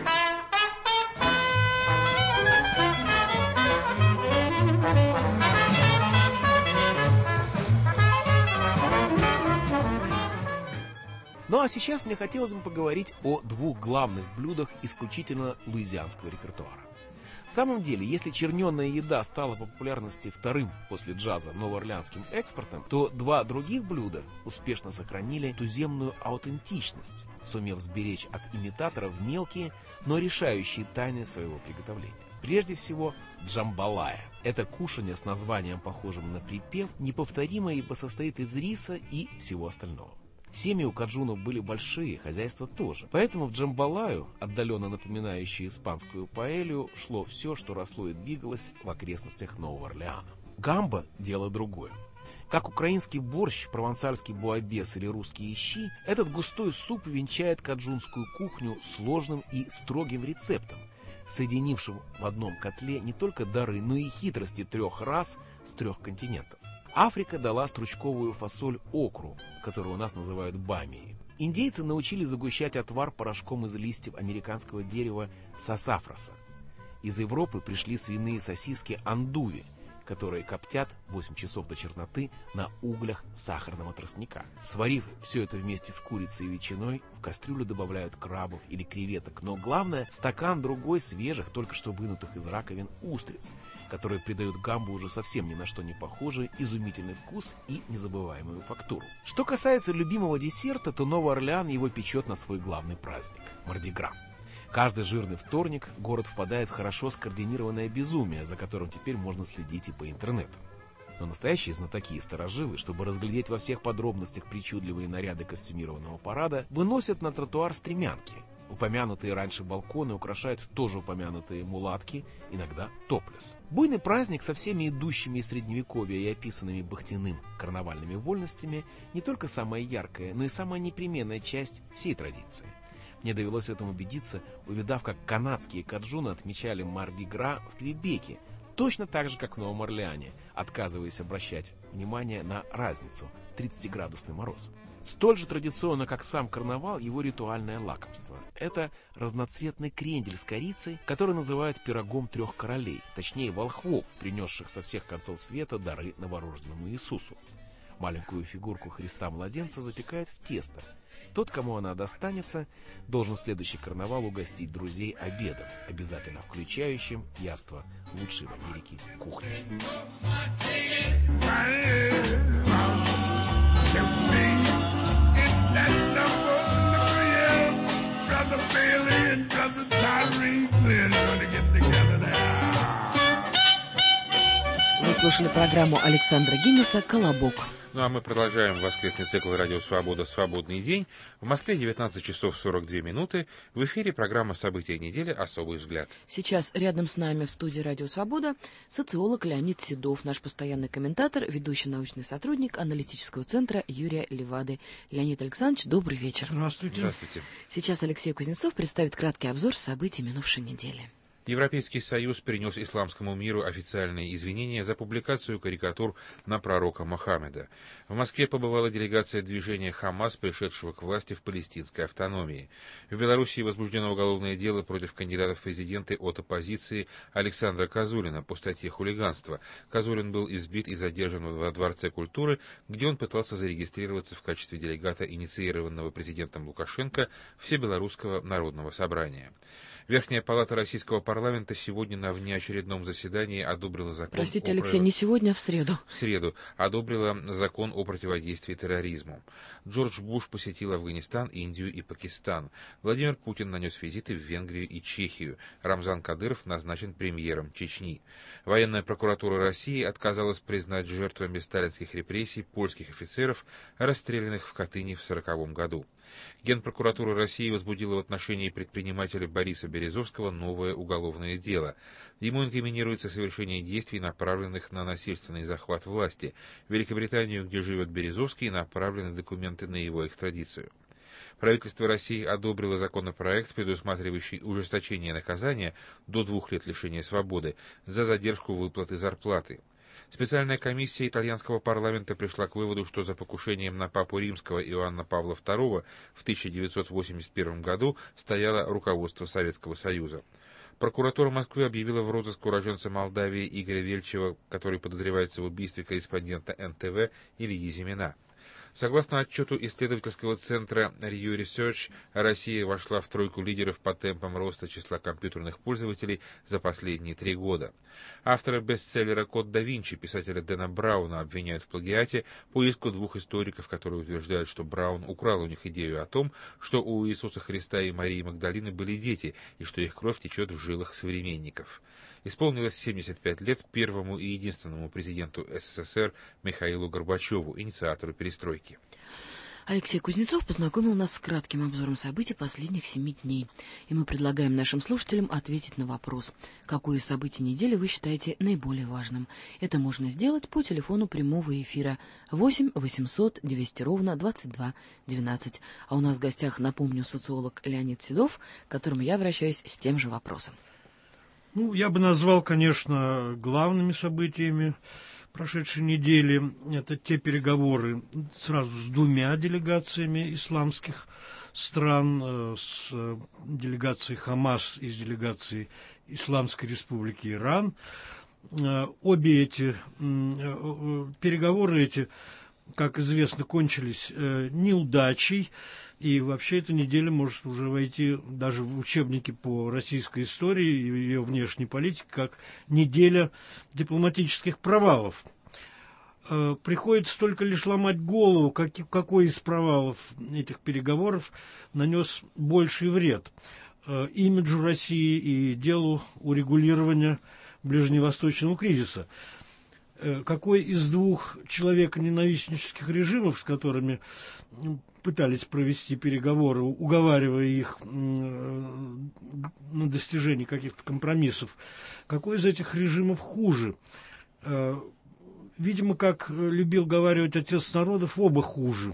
Ну а сейчас мне хотелось бы поговорить о двух главных блюдах исключительно луизианского репертуара. В самом деле, если черненая еда стала по популярности вторым после джаза новоорлеанским экспортом, то два других блюда успешно сохранили туземную аутентичность, сумев сберечь от имитаторов мелкие, но решающие тайны своего приготовления. Прежде всего, джамбалая. Это кушанье с названием, похожим на припев, неповторимое, ибо состоит из риса и всего остального. Семьи у каджунов были большие, хозяйство тоже. Поэтому в джамбалаю, отдаленно напоминающую испанскую паэлью, шло все, что росло и двигалось в окрестностях Нового Орлеана. Гамба – дело другое. Как украинский борщ, провансальский буабес или русские щи, этот густой суп венчает каджунскую кухню сложным и строгим рецептом, соединившим в одном котле не только дары, но и хитрости трех рас с трех континентов. Африка дала стручковую фасоль окру, которую у нас называют бамией. Индейцы научили загущать отвар порошком из листьев американского дерева сасафраса. Из Европы пришли свиные сосиски андуви, которые коптят 8 часов до черноты на углях сахарного тростника. Сварив все это вместе с курицей и ветчиной, в кастрюлю добавляют крабов или креветок, но главное – стакан другой свежих, только что вынутых из раковин устриц, которые придают гамбу уже совсем ни на что не похожий, изумительный вкус и незабываемую фактуру. Что касается любимого десерта, то Новый Орлеан его печет на свой главный праздник – Мардигра. Каждый жирный вторник город впадает в хорошо скоординированное безумие, за которым теперь можно следить и по интернету. Но настоящие знатоки и старожилы, чтобы разглядеть во всех подробностях причудливые наряды костюмированного парада, выносят на тротуар стремянки. Упомянутые раньше балконы украшают тоже упомянутые мулатки, иногда топлес. Буйный праздник со всеми идущими из средневековья и описанными Бахтиным карнавальными вольностями не только самая яркая, но и самая непременная часть всей традиции. Мне довелось в этом убедиться, увидав, как канадские каджуны отмечали Марди-Гра в Квебеке, точно так же, как в Новом Орлеане, отказываясь обращать внимание на разницу – 30-градусный мороз. Столь же традиционно, как сам карнавал, его ритуальное лакомство. Это разноцветный крендель с корицей, который называют пирогом трех королей, точнее волхвов, принесших со всех концов света дары новорожденному Иисусу. Маленькую фигурку Христа-младенца запекают в тесто. Тот, кому она достанется, должен в следующий карнавал угостить друзей обедом, обязательно включающим яство лучшей в Америке кухни. Вы слушали программу Александра Гиннеса «Колобок». Ну а мы продолжаем воскресный цикл «Радио Свобода. Свободный день». В Москве 19 часов 42 минуты. В эфире программа «События недели. Особый взгляд». Сейчас рядом с нами в студии «Радио Свобода» социолог Леонид Седов, наш постоянный комментатор, ведущий научный сотрудник аналитического центра Юрия Левады. Леонид Александрович, добрый вечер. Здравствуйте. Здравствуйте. Сейчас Алексей Кузнецов представит краткий обзор событий минувшей недели. Европейский Союз принес исламскому миру официальные извинения за публикацию карикатур на пророка Мухаммеда. В Москве побывала делегация движения «Хамас», пришедшего к власти в палестинской автономии. В Белоруссии возбуждено уголовное дело против кандидатов в президенты от оппозиции Александра Козулина по статье «Хулиганство». Козулин был избит и задержан во Дворце культуры, где он пытался зарегистрироваться в качестве делегата, инициированного президентом Лукашенко Всебелорусского народного собрания. Верхняя палата российского парламента сегодня на внеочередном заседании одобрила закон... Простите, Алексей, не сегодня, а в среду. В среду одобрила закон о противодействии терроризму. Джордж Буш посетил Афганистан, Индию и Пакистан. Владимир Путин нанес визиты в Венгрию и Чехию. Рамзан Кадыров назначен премьером Чечни. Военная прокуратура России отказалась признать жертвами сталинских репрессий польских офицеров, расстрелянных в Катыни в 1940 году. Генпрокуратура России возбудила в отношении предпринимателя Бориса Березовского новое уголовное дело. Ему инкриминируется совершение действий, направленных на насильственный захват власти. В Великобританию, где живет Березовский, направлены документы на его экстрадицию. Правительство России одобрило законопроект, предусматривающий ужесточение наказания до 2 лет лишения свободы за задержку выплаты зарплаты. Специальная комиссия итальянского парламента пришла к выводу, что за покушением на папу римского Иоанна Павла II в 1981 году стояло руководство Советского Союза. Прокуратура Москвы объявила в розыск уроженца Молдавии Игоря Вельчева, который подозревается в убийстве корреспондента НТВ Ильи Зимина. Согласно отчету исследовательского центра Rio Research, Россия вошла в тройку лидеров по темпам роста числа компьютерных пользователей за последние 3 года. Автора бестселлера «Код да Винчи», писателя Дэна Брауна, обвиняют в плагиате по иску 2 историков, которые утверждают, что Браун украл у них идею о том, что у Иисуса Христа и Марии Магдалины были дети, и что их кровь течет в жилах современников. Исполнилось 75 лет первому и единственному президенту СССР Михаилу Горбачеву, инициатору перестройки. Алексей Кузнецов познакомил нас с кратким обзором событий последних 7 дней. И мы предлагаем нашим слушателям ответить на вопрос, какое событие недели вы считаете наиболее важным. Это можно сделать по телефону прямого эфира 8 800 200 ровно 22 12. А у нас в гостях, напомню, социолог Леонид Седов, к которому я обращаюсь с тем же вопросом. Ну, я бы назвал, конечно, главными событиями прошедшей недели. Это те переговоры сразу с 2 делегациями исламских стран, с делегацией Хамас и с делегацией Исламской Республики Иран. Обе эти переговоры, как известно, кончились неудачей. И вообще эта неделя может уже войти даже в учебники по российской истории и ее внешней политике как неделя дипломатических провалов. Приходится только лишь ломать голову, какой из провалов этих переговоров нанес больший вред имиджу России и делу урегулирования ближневосточного кризиса. Какой из 2 человеконенавистнических режимов, с которыми пытались провести переговоры, уговаривая их на достижение каких-то компромиссов, какой из этих режимов хуже? Видимо, как любил говаривать отец народов, оба хуже.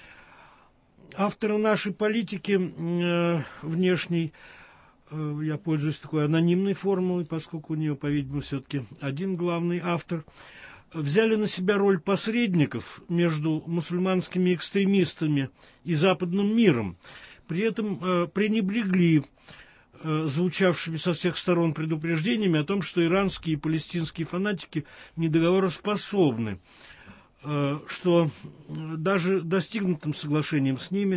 Авторы нашей политики внешней, я пользуюсь такой анонимной формулой, поскольку у нее, по-видимому, все-таки один главный автор, взяли на себя роль посредников между мусульманскими экстремистами и западным миром. При этом пренебрегли звучавшими со всех сторон предупреждениями о том, что иранские и палестинские фанатики недоговороспособны, что даже достигнутым соглашением с ними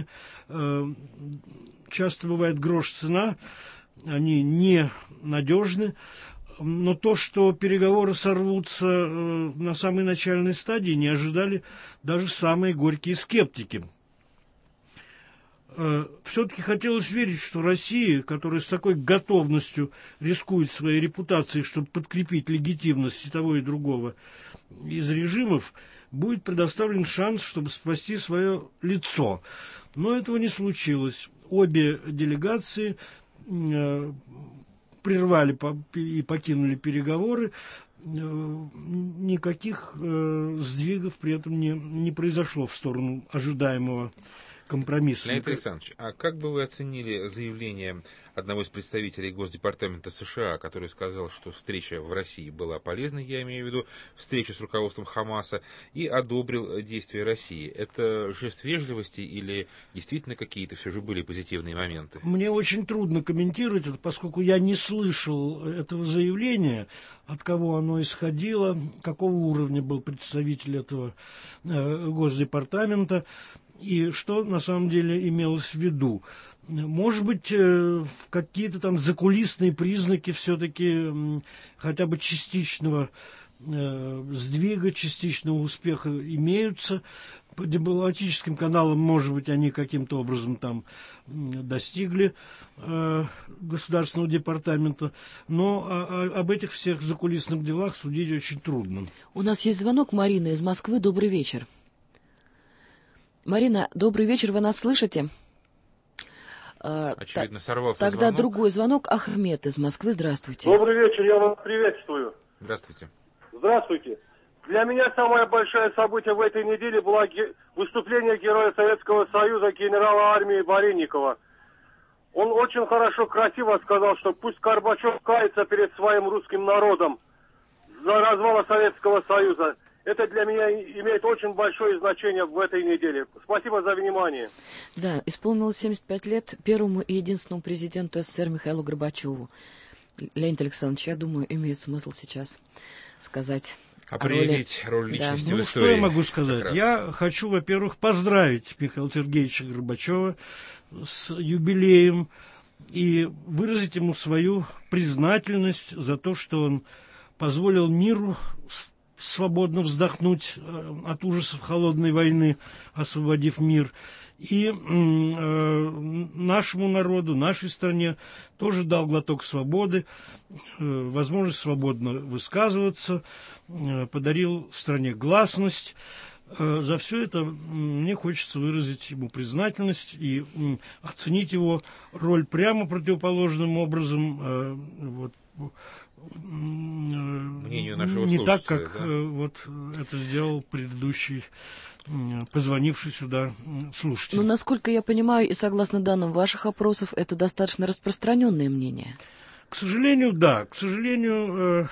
часто бывает грош цена, они ненадежны. Но то, что переговоры сорвутся на самой начальной стадии, не ожидали даже самые горькие скептики. Все-таки хотелось верить, что Россия, которая с такой готовностью рискует своей репутацией, чтобы подкрепить легитимность и того, и другого из режимов, будет предоставлен шанс, чтобы спасти свое лицо. Но этого не случилось. Обе делегации прервали и покинули переговоры, никаких сдвигов при этом не произошло в сторону ожидаемого компромисса. Леонид Александрович, а как бы вы оценили заявление одного из представителей Госдепартамента США, который сказал, что встреча в России была полезной, я имею в виду встречу с руководством Хамаса, и одобрил действия России? Это жест вежливости или действительно какие-то все же были позитивные моменты? Мне очень трудно комментировать это, поскольку я не слышал этого заявления, от кого оно исходило, какого уровня был представитель этого Госдепартамента, и что на самом деле имелось в виду. Может быть, какие-то там закулисные признаки все-таки хотя бы частичного сдвига, частичного успеха имеются. По дипломатическим каналам, может быть, они каким-то образом там достигли Государственного департамента, но об этих всех закулисных делах судить очень трудно. У нас есть звонок. Марина из Москвы. Добрый вечер. Марина, добрый вечер, вы нас слышите? Очевидно, сорвался Тогда звонок. Другой звонок. Ахмед из Москвы, здравствуйте. Добрый вечер, я вас приветствую. Здравствуйте. Здравствуйте. Для меня самое большое событие в этой неделе было выступление героя Советского Союза, генерала армии Баренникова. Он очень хорошо, красиво сказал, что пусть Горбачев кается перед своим русским народом за развал Советского Союза. Это для меня имеет очень большое значение в этой неделе. Спасибо за внимание. Да, исполнилось 75 лет первому и единственному президенту СССР Михаилу Горбачеву. Леонид Александрович, я думаю, имеет смысл сейчас сказать определить роль личности в истории. Что я могу сказать? Я хочу, во-первых, поздравить Михаила Сергеевича Горбачева с юбилеем и выразить ему свою признательность за то, что он позволил миру свободно вздохнуть от ужасов холодной войны, освободив мир. И нашему народу, нашей стране тоже дал глоток свободы, возможность свободно высказываться, подарил стране гласность. За все это мне хочется выразить ему признательность и оценить его роль прямо противоположным образом, мнению нашего не слушателя, так, как это сделал предыдущий, позвонивший сюда слушатель. Но, насколько я понимаю, и согласно данным ваших опросов, это достаточно распространенное мнение. К сожалению, да. К сожалению,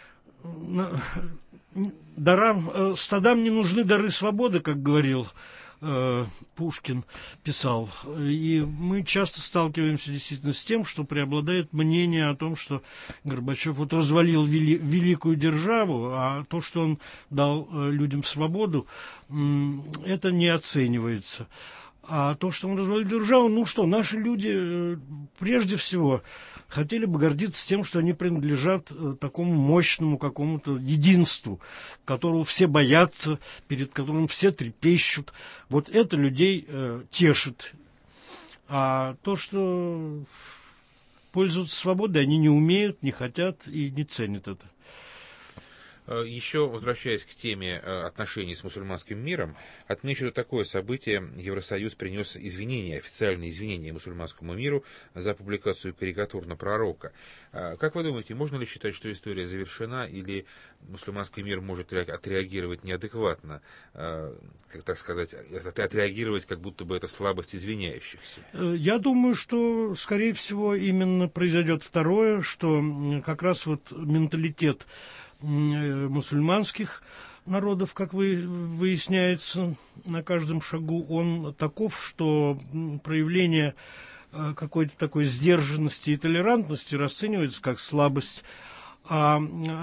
стадам не нужны дары свободы, как говорил Пушкин, писал. И мы часто сталкиваемся действительно с тем, что преобладает мнение о том, что Горбачев развалил великую державу, а то, что он дал людям свободу, это не оценивается. А то, что он развалил державу, наши люди прежде всего хотели бы гордиться тем, что они принадлежат такому мощному какому-то единству, которого все боятся, перед которым все трепещут. Вот это людей тешит. А то, что пользоваться свободой, они не умеют, не хотят и не ценят это. Еще, возвращаясь к теме отношений с мусульманским миром, отмечу такое событие. Евросоюз принес официальные извинения мусульманскому миру за публикацию карикатур на пророка. Как вы думаете, можно ли считать, что история завершена, или мусульманский мир может отреагировать неадекватно, отреагировать, как будто бы это слабость извиняющихся? Я думаю, что, скорее всего, именно произойдет второе, что как раз менталитет мусульманских народов, как выясняется на каждом шагу, он таков, что проявление какой-то такой сдержанности и толерантности расценивается как слабость, а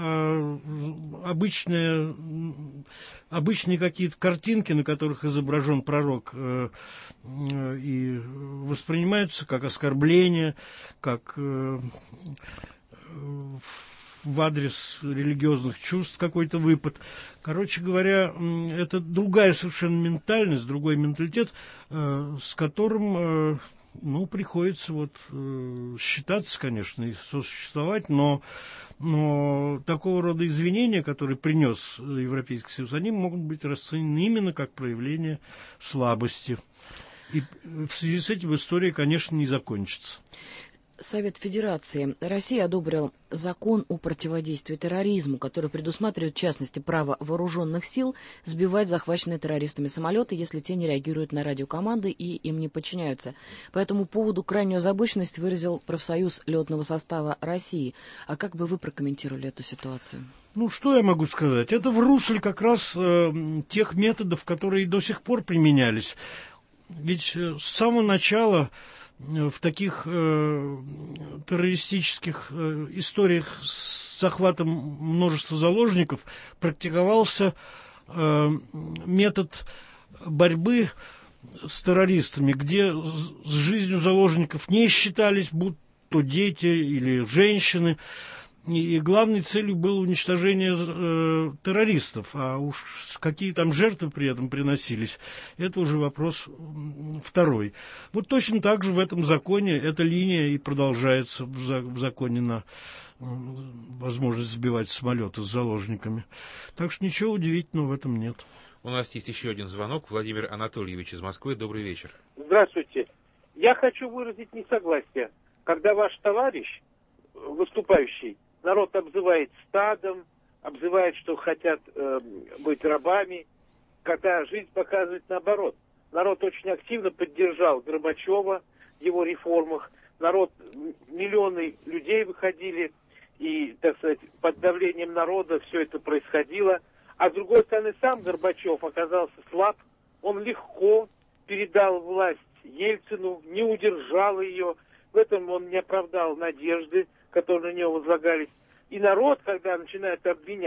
обычные какие-то картинки, на которых изображен пророк, и воспринимаются как оскорбление, как в адрес религиозных чувств какой-то выпад. Короче говоря, это другая совершенно ментальность, другой менталитет, с которым приходится считаться, конечно, и сосуществовать, но такого рода извинения, которые принес Европейский Союз, они могут быть расценены именно как проявление слабости. И в связи с этим история, конечно, не закончится. Совет Федерации России одобрил закон о противодействии терроризму, который предусматривает, в частности, право вооруженных сил сбивать захваченные террористами самолеты, если те не реагируют на радиокоманды и им не подчиняются. По этому поводу крайнюю озабоченность выразил профсоюз летного состава России. А как бы вы прокомментировали эту ситуацию? Что я могу сказать? Это в русле как раз тех методов, которые до сих пор применялись. Ведь с самого начала в таких террористических историях с захватом множества заложников практиковался метод борьбы с террористами, где с жизнью заложников не считались, будь то дети или женщины. И главной целью было уничтожение террористов, а уж какие там жертвы при этом приносились, это уже вопрос второй. Точно так же в этом законе эта линия и продолжается в законе на возможность сбивать самолеты с заложниками. Так что ничего удивительного в этом нет. У нас есть еще один звонок. Владимир Анатольевич из Москвы. Добрый вечер. Здравствуйте. Я хочу выразить несогласие. Когда ваш товарищ, выступающий, народ обзывает стадом, обзывает, что хотят быть рабами, когда жизнь показывает наоборот. Народ очень активно поддержал Горбачева в его реформах. Миллионы людей выходили, и, так сказать, под давлением народа все это происходило. А с другой стороны, сам Горбачев оказался слаб. Он легко передал власть Ельцину, не удержал ее. В этом он не оправдал надежды, которые на него возлагались. И народ, когда начинает обвинять,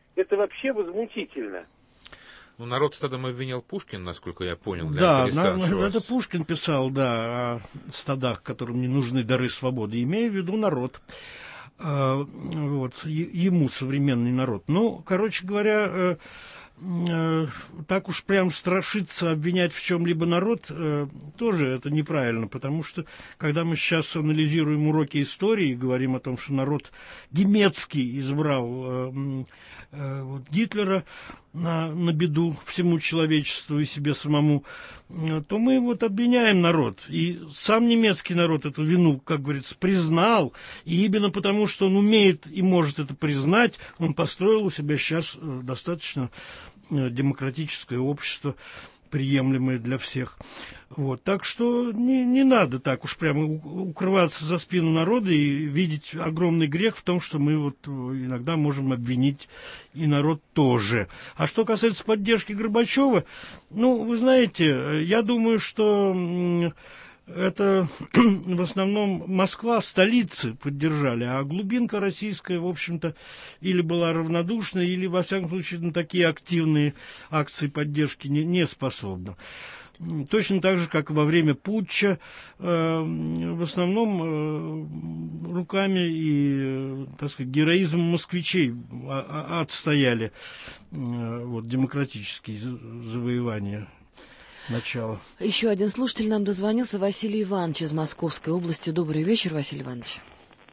Это вообще возмутительно. Ну, народ стадом обвинял Пушкин, насколько я понял. Да, это Пушкин писал, да, о стадах, которым не нужны дары свободы, имея в виду народ. Вот, ему современный народ. Ну, короче говоря, так уж прям страшиться обвинять в чем-либо народ, тоже это неправильно, потому что, когда мы сейчас анализируем уроки истории и говорим о том, что народ немецкий избрал вот, Гитлера на беду всему человечеству и себе самому, то мы вот обвиняем народ. И сам немецкий народ эту вину, как говорится, признал, и именно потому, что он умеет и может это признать, он построил у себя сейчас достаточно демократическое общество, приемлемое для всех. Вот. Так что не надо так уж прямо укрываться за спину народа и видеть огромный грех в том, что мы вот иногда можем обвинить и народ тоже. А что касается поддержки Горбачева, ну, вы знаете, я думаю, что это в основном Москва, столицы поддержали, а глубинка российская, в общем-то, или была равнодушна, или, во всяком случае, на такие активные акции поддержки не способна. Точно так же, как во время путча, в основном руками и, так сказать, героизмом москвичей отстояли вот, демократические завоевания. Начало. Еще один слушатель нам дозвонился, Василий Иванович из Московской области. Добрый вечер, Василий Иванович.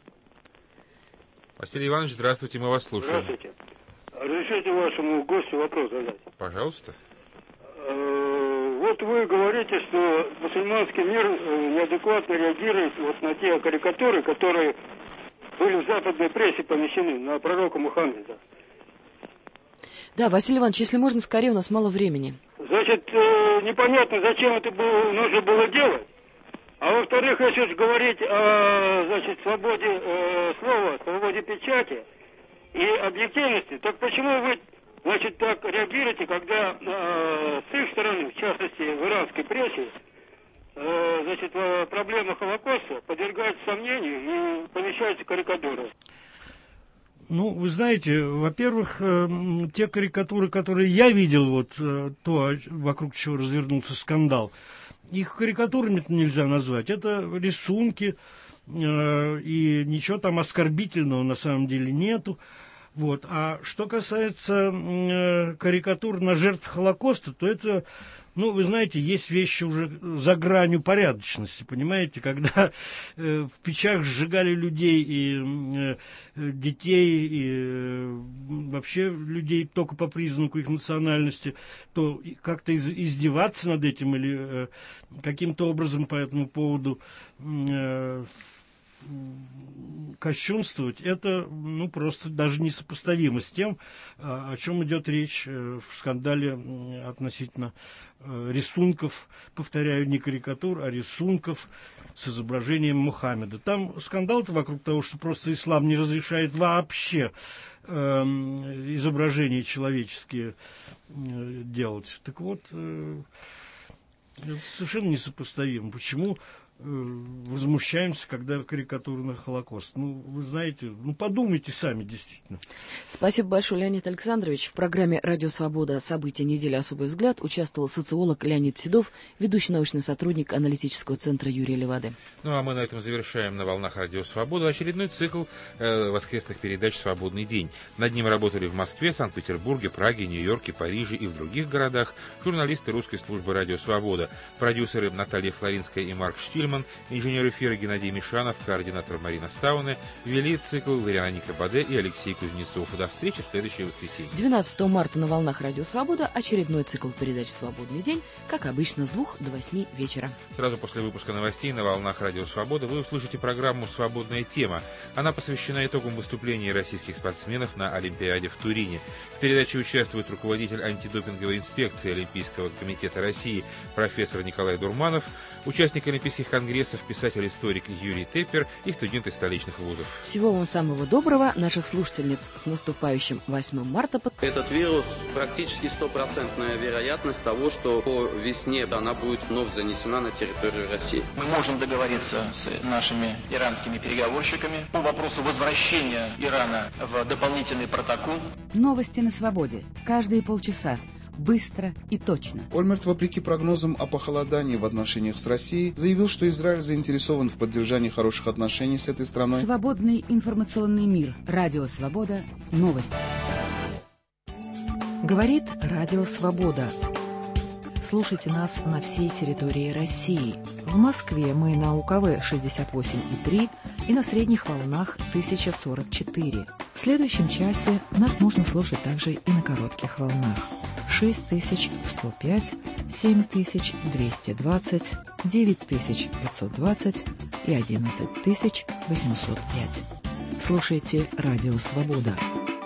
Василий Иванович, здравствуйте, мы вас слушаем. Здравствуйте. Разрешите вашему гостю вопрос задать? Пожалуйста. Вот вы говорите, что мусульманский мир неадекватно реагирует вот на те карикатуры, которые были в западной прессе помещены на пророка Мухаммеда. Да, Василий Иванович, если можно, скорее, у нас мало времени. Значит, непонятно, зачем это нужно было делать. А во-вторых, если уж говорить о, значит, свободе слова, свободе печати и объективности, так почему вы, значит, так реагируете, когда с их стороны, в частности, в иранской прессе, значит, проблема Холокоста подвергается сомнению и помещаются карикатуры? Ну, вы знаете, во-первых, те карикатуры, которые я видел, вот то, вокруг чего развернулся скандал, их карикатурами нельзя назвать. Это рисунки, и ничего там оскорбительного на самом деле нету. Вот. А что касается карикатур на жертв Холокоста, то это, ну, вы знаете, есть вещи уже за гранью порядочности, понимаете, когда в печах сжигали людей и детей, и вообще людей только по признаку их национальности, то как-то издеваться над этим или каким-то образом по этому поводу кощунствовать, это, ну, просто даже несопоставимо с тем, о чем идет речь в скандале относительно рисунков, повторяю, не карикатур, а рисунков с изображением Мухаммеда. Там скандал-то вокруг того, что просто ислам не разрешает вообще изображения человеческие делать. Так вот, совершенно несопоставимо. Почему возмущаемся, когда карикатура на Холокост? Ну, вы знаете, ну, подумайте сами, действительно. Спасибо большое, Леонид Александрович. В программе «Радио Свобода. События недели. Особый взгляд» участвовал социолог Леонид Седов, ведущий научный сотрудник аналитического центра Юрия Левады. Ну, а мы на этом завершаем на волнах «Радио Свобода» очередной цикл воскресных передач «Свободный день». Над ним работали в Москве, Санкт-Петербурге, Праге, Нью-Йорке, Париже и в других городах журналисты русской службы «Радио Свобода», продюсеры Наталья Флоринская и Марк Штиль, инженер эфира Геннадий Мишанов, координатор Марина Стауне, вели цикл Вероника Баде и Алексей Кузнецов. До встречи в следующее воскресенье. 12 марта на волнах «Радио Свобода» очередной цикл передач «Свободный день», как обычно, с 2 до 8 вечера. Сразу после выпуска новостей на волнах «Радио Свобода» вы услышите программу «Свободная тема». Она посвящена итогам выступлений российских спортсменов на Олимпиаде в Турине. В передаче участвует руководитель антидопинговой инспекции Олимпийского комитета России профессор Николай Дурманов, участник Олимпийских конгрессов писатель-историк Юрий Теппер и студенты столичных вузов. Всего вам самого доброго, наших слушательниц с наступающим 8 марта. Этот вирус практически 100% вероятность того, что по весне она будет вновь занесена на территорию России. Мы можем договориться с нашими иранскими переговорщиками по вопросу возвращения Ирана в дополнительный протокол. Новости на свободе. Каждые полчаса. Быстро и точно. Ольмерт, вопреки прогнозам о похолодании в отношениях с Россией, заявил, что Израиль заинтересован в поддержании хороших отношений с этой страной. Свободный информационный мир. Радио Свобода. Новости. Говорит Радио Свобода. Слушайте нас на всей территории России. В Москве мы на УКВ 68,3 и на средних волнах 1044. В следующем часе нас можно слушать также и на коротких волнах. 6105, 7220, 9520 и 11805. Слушайте Радио Свобода.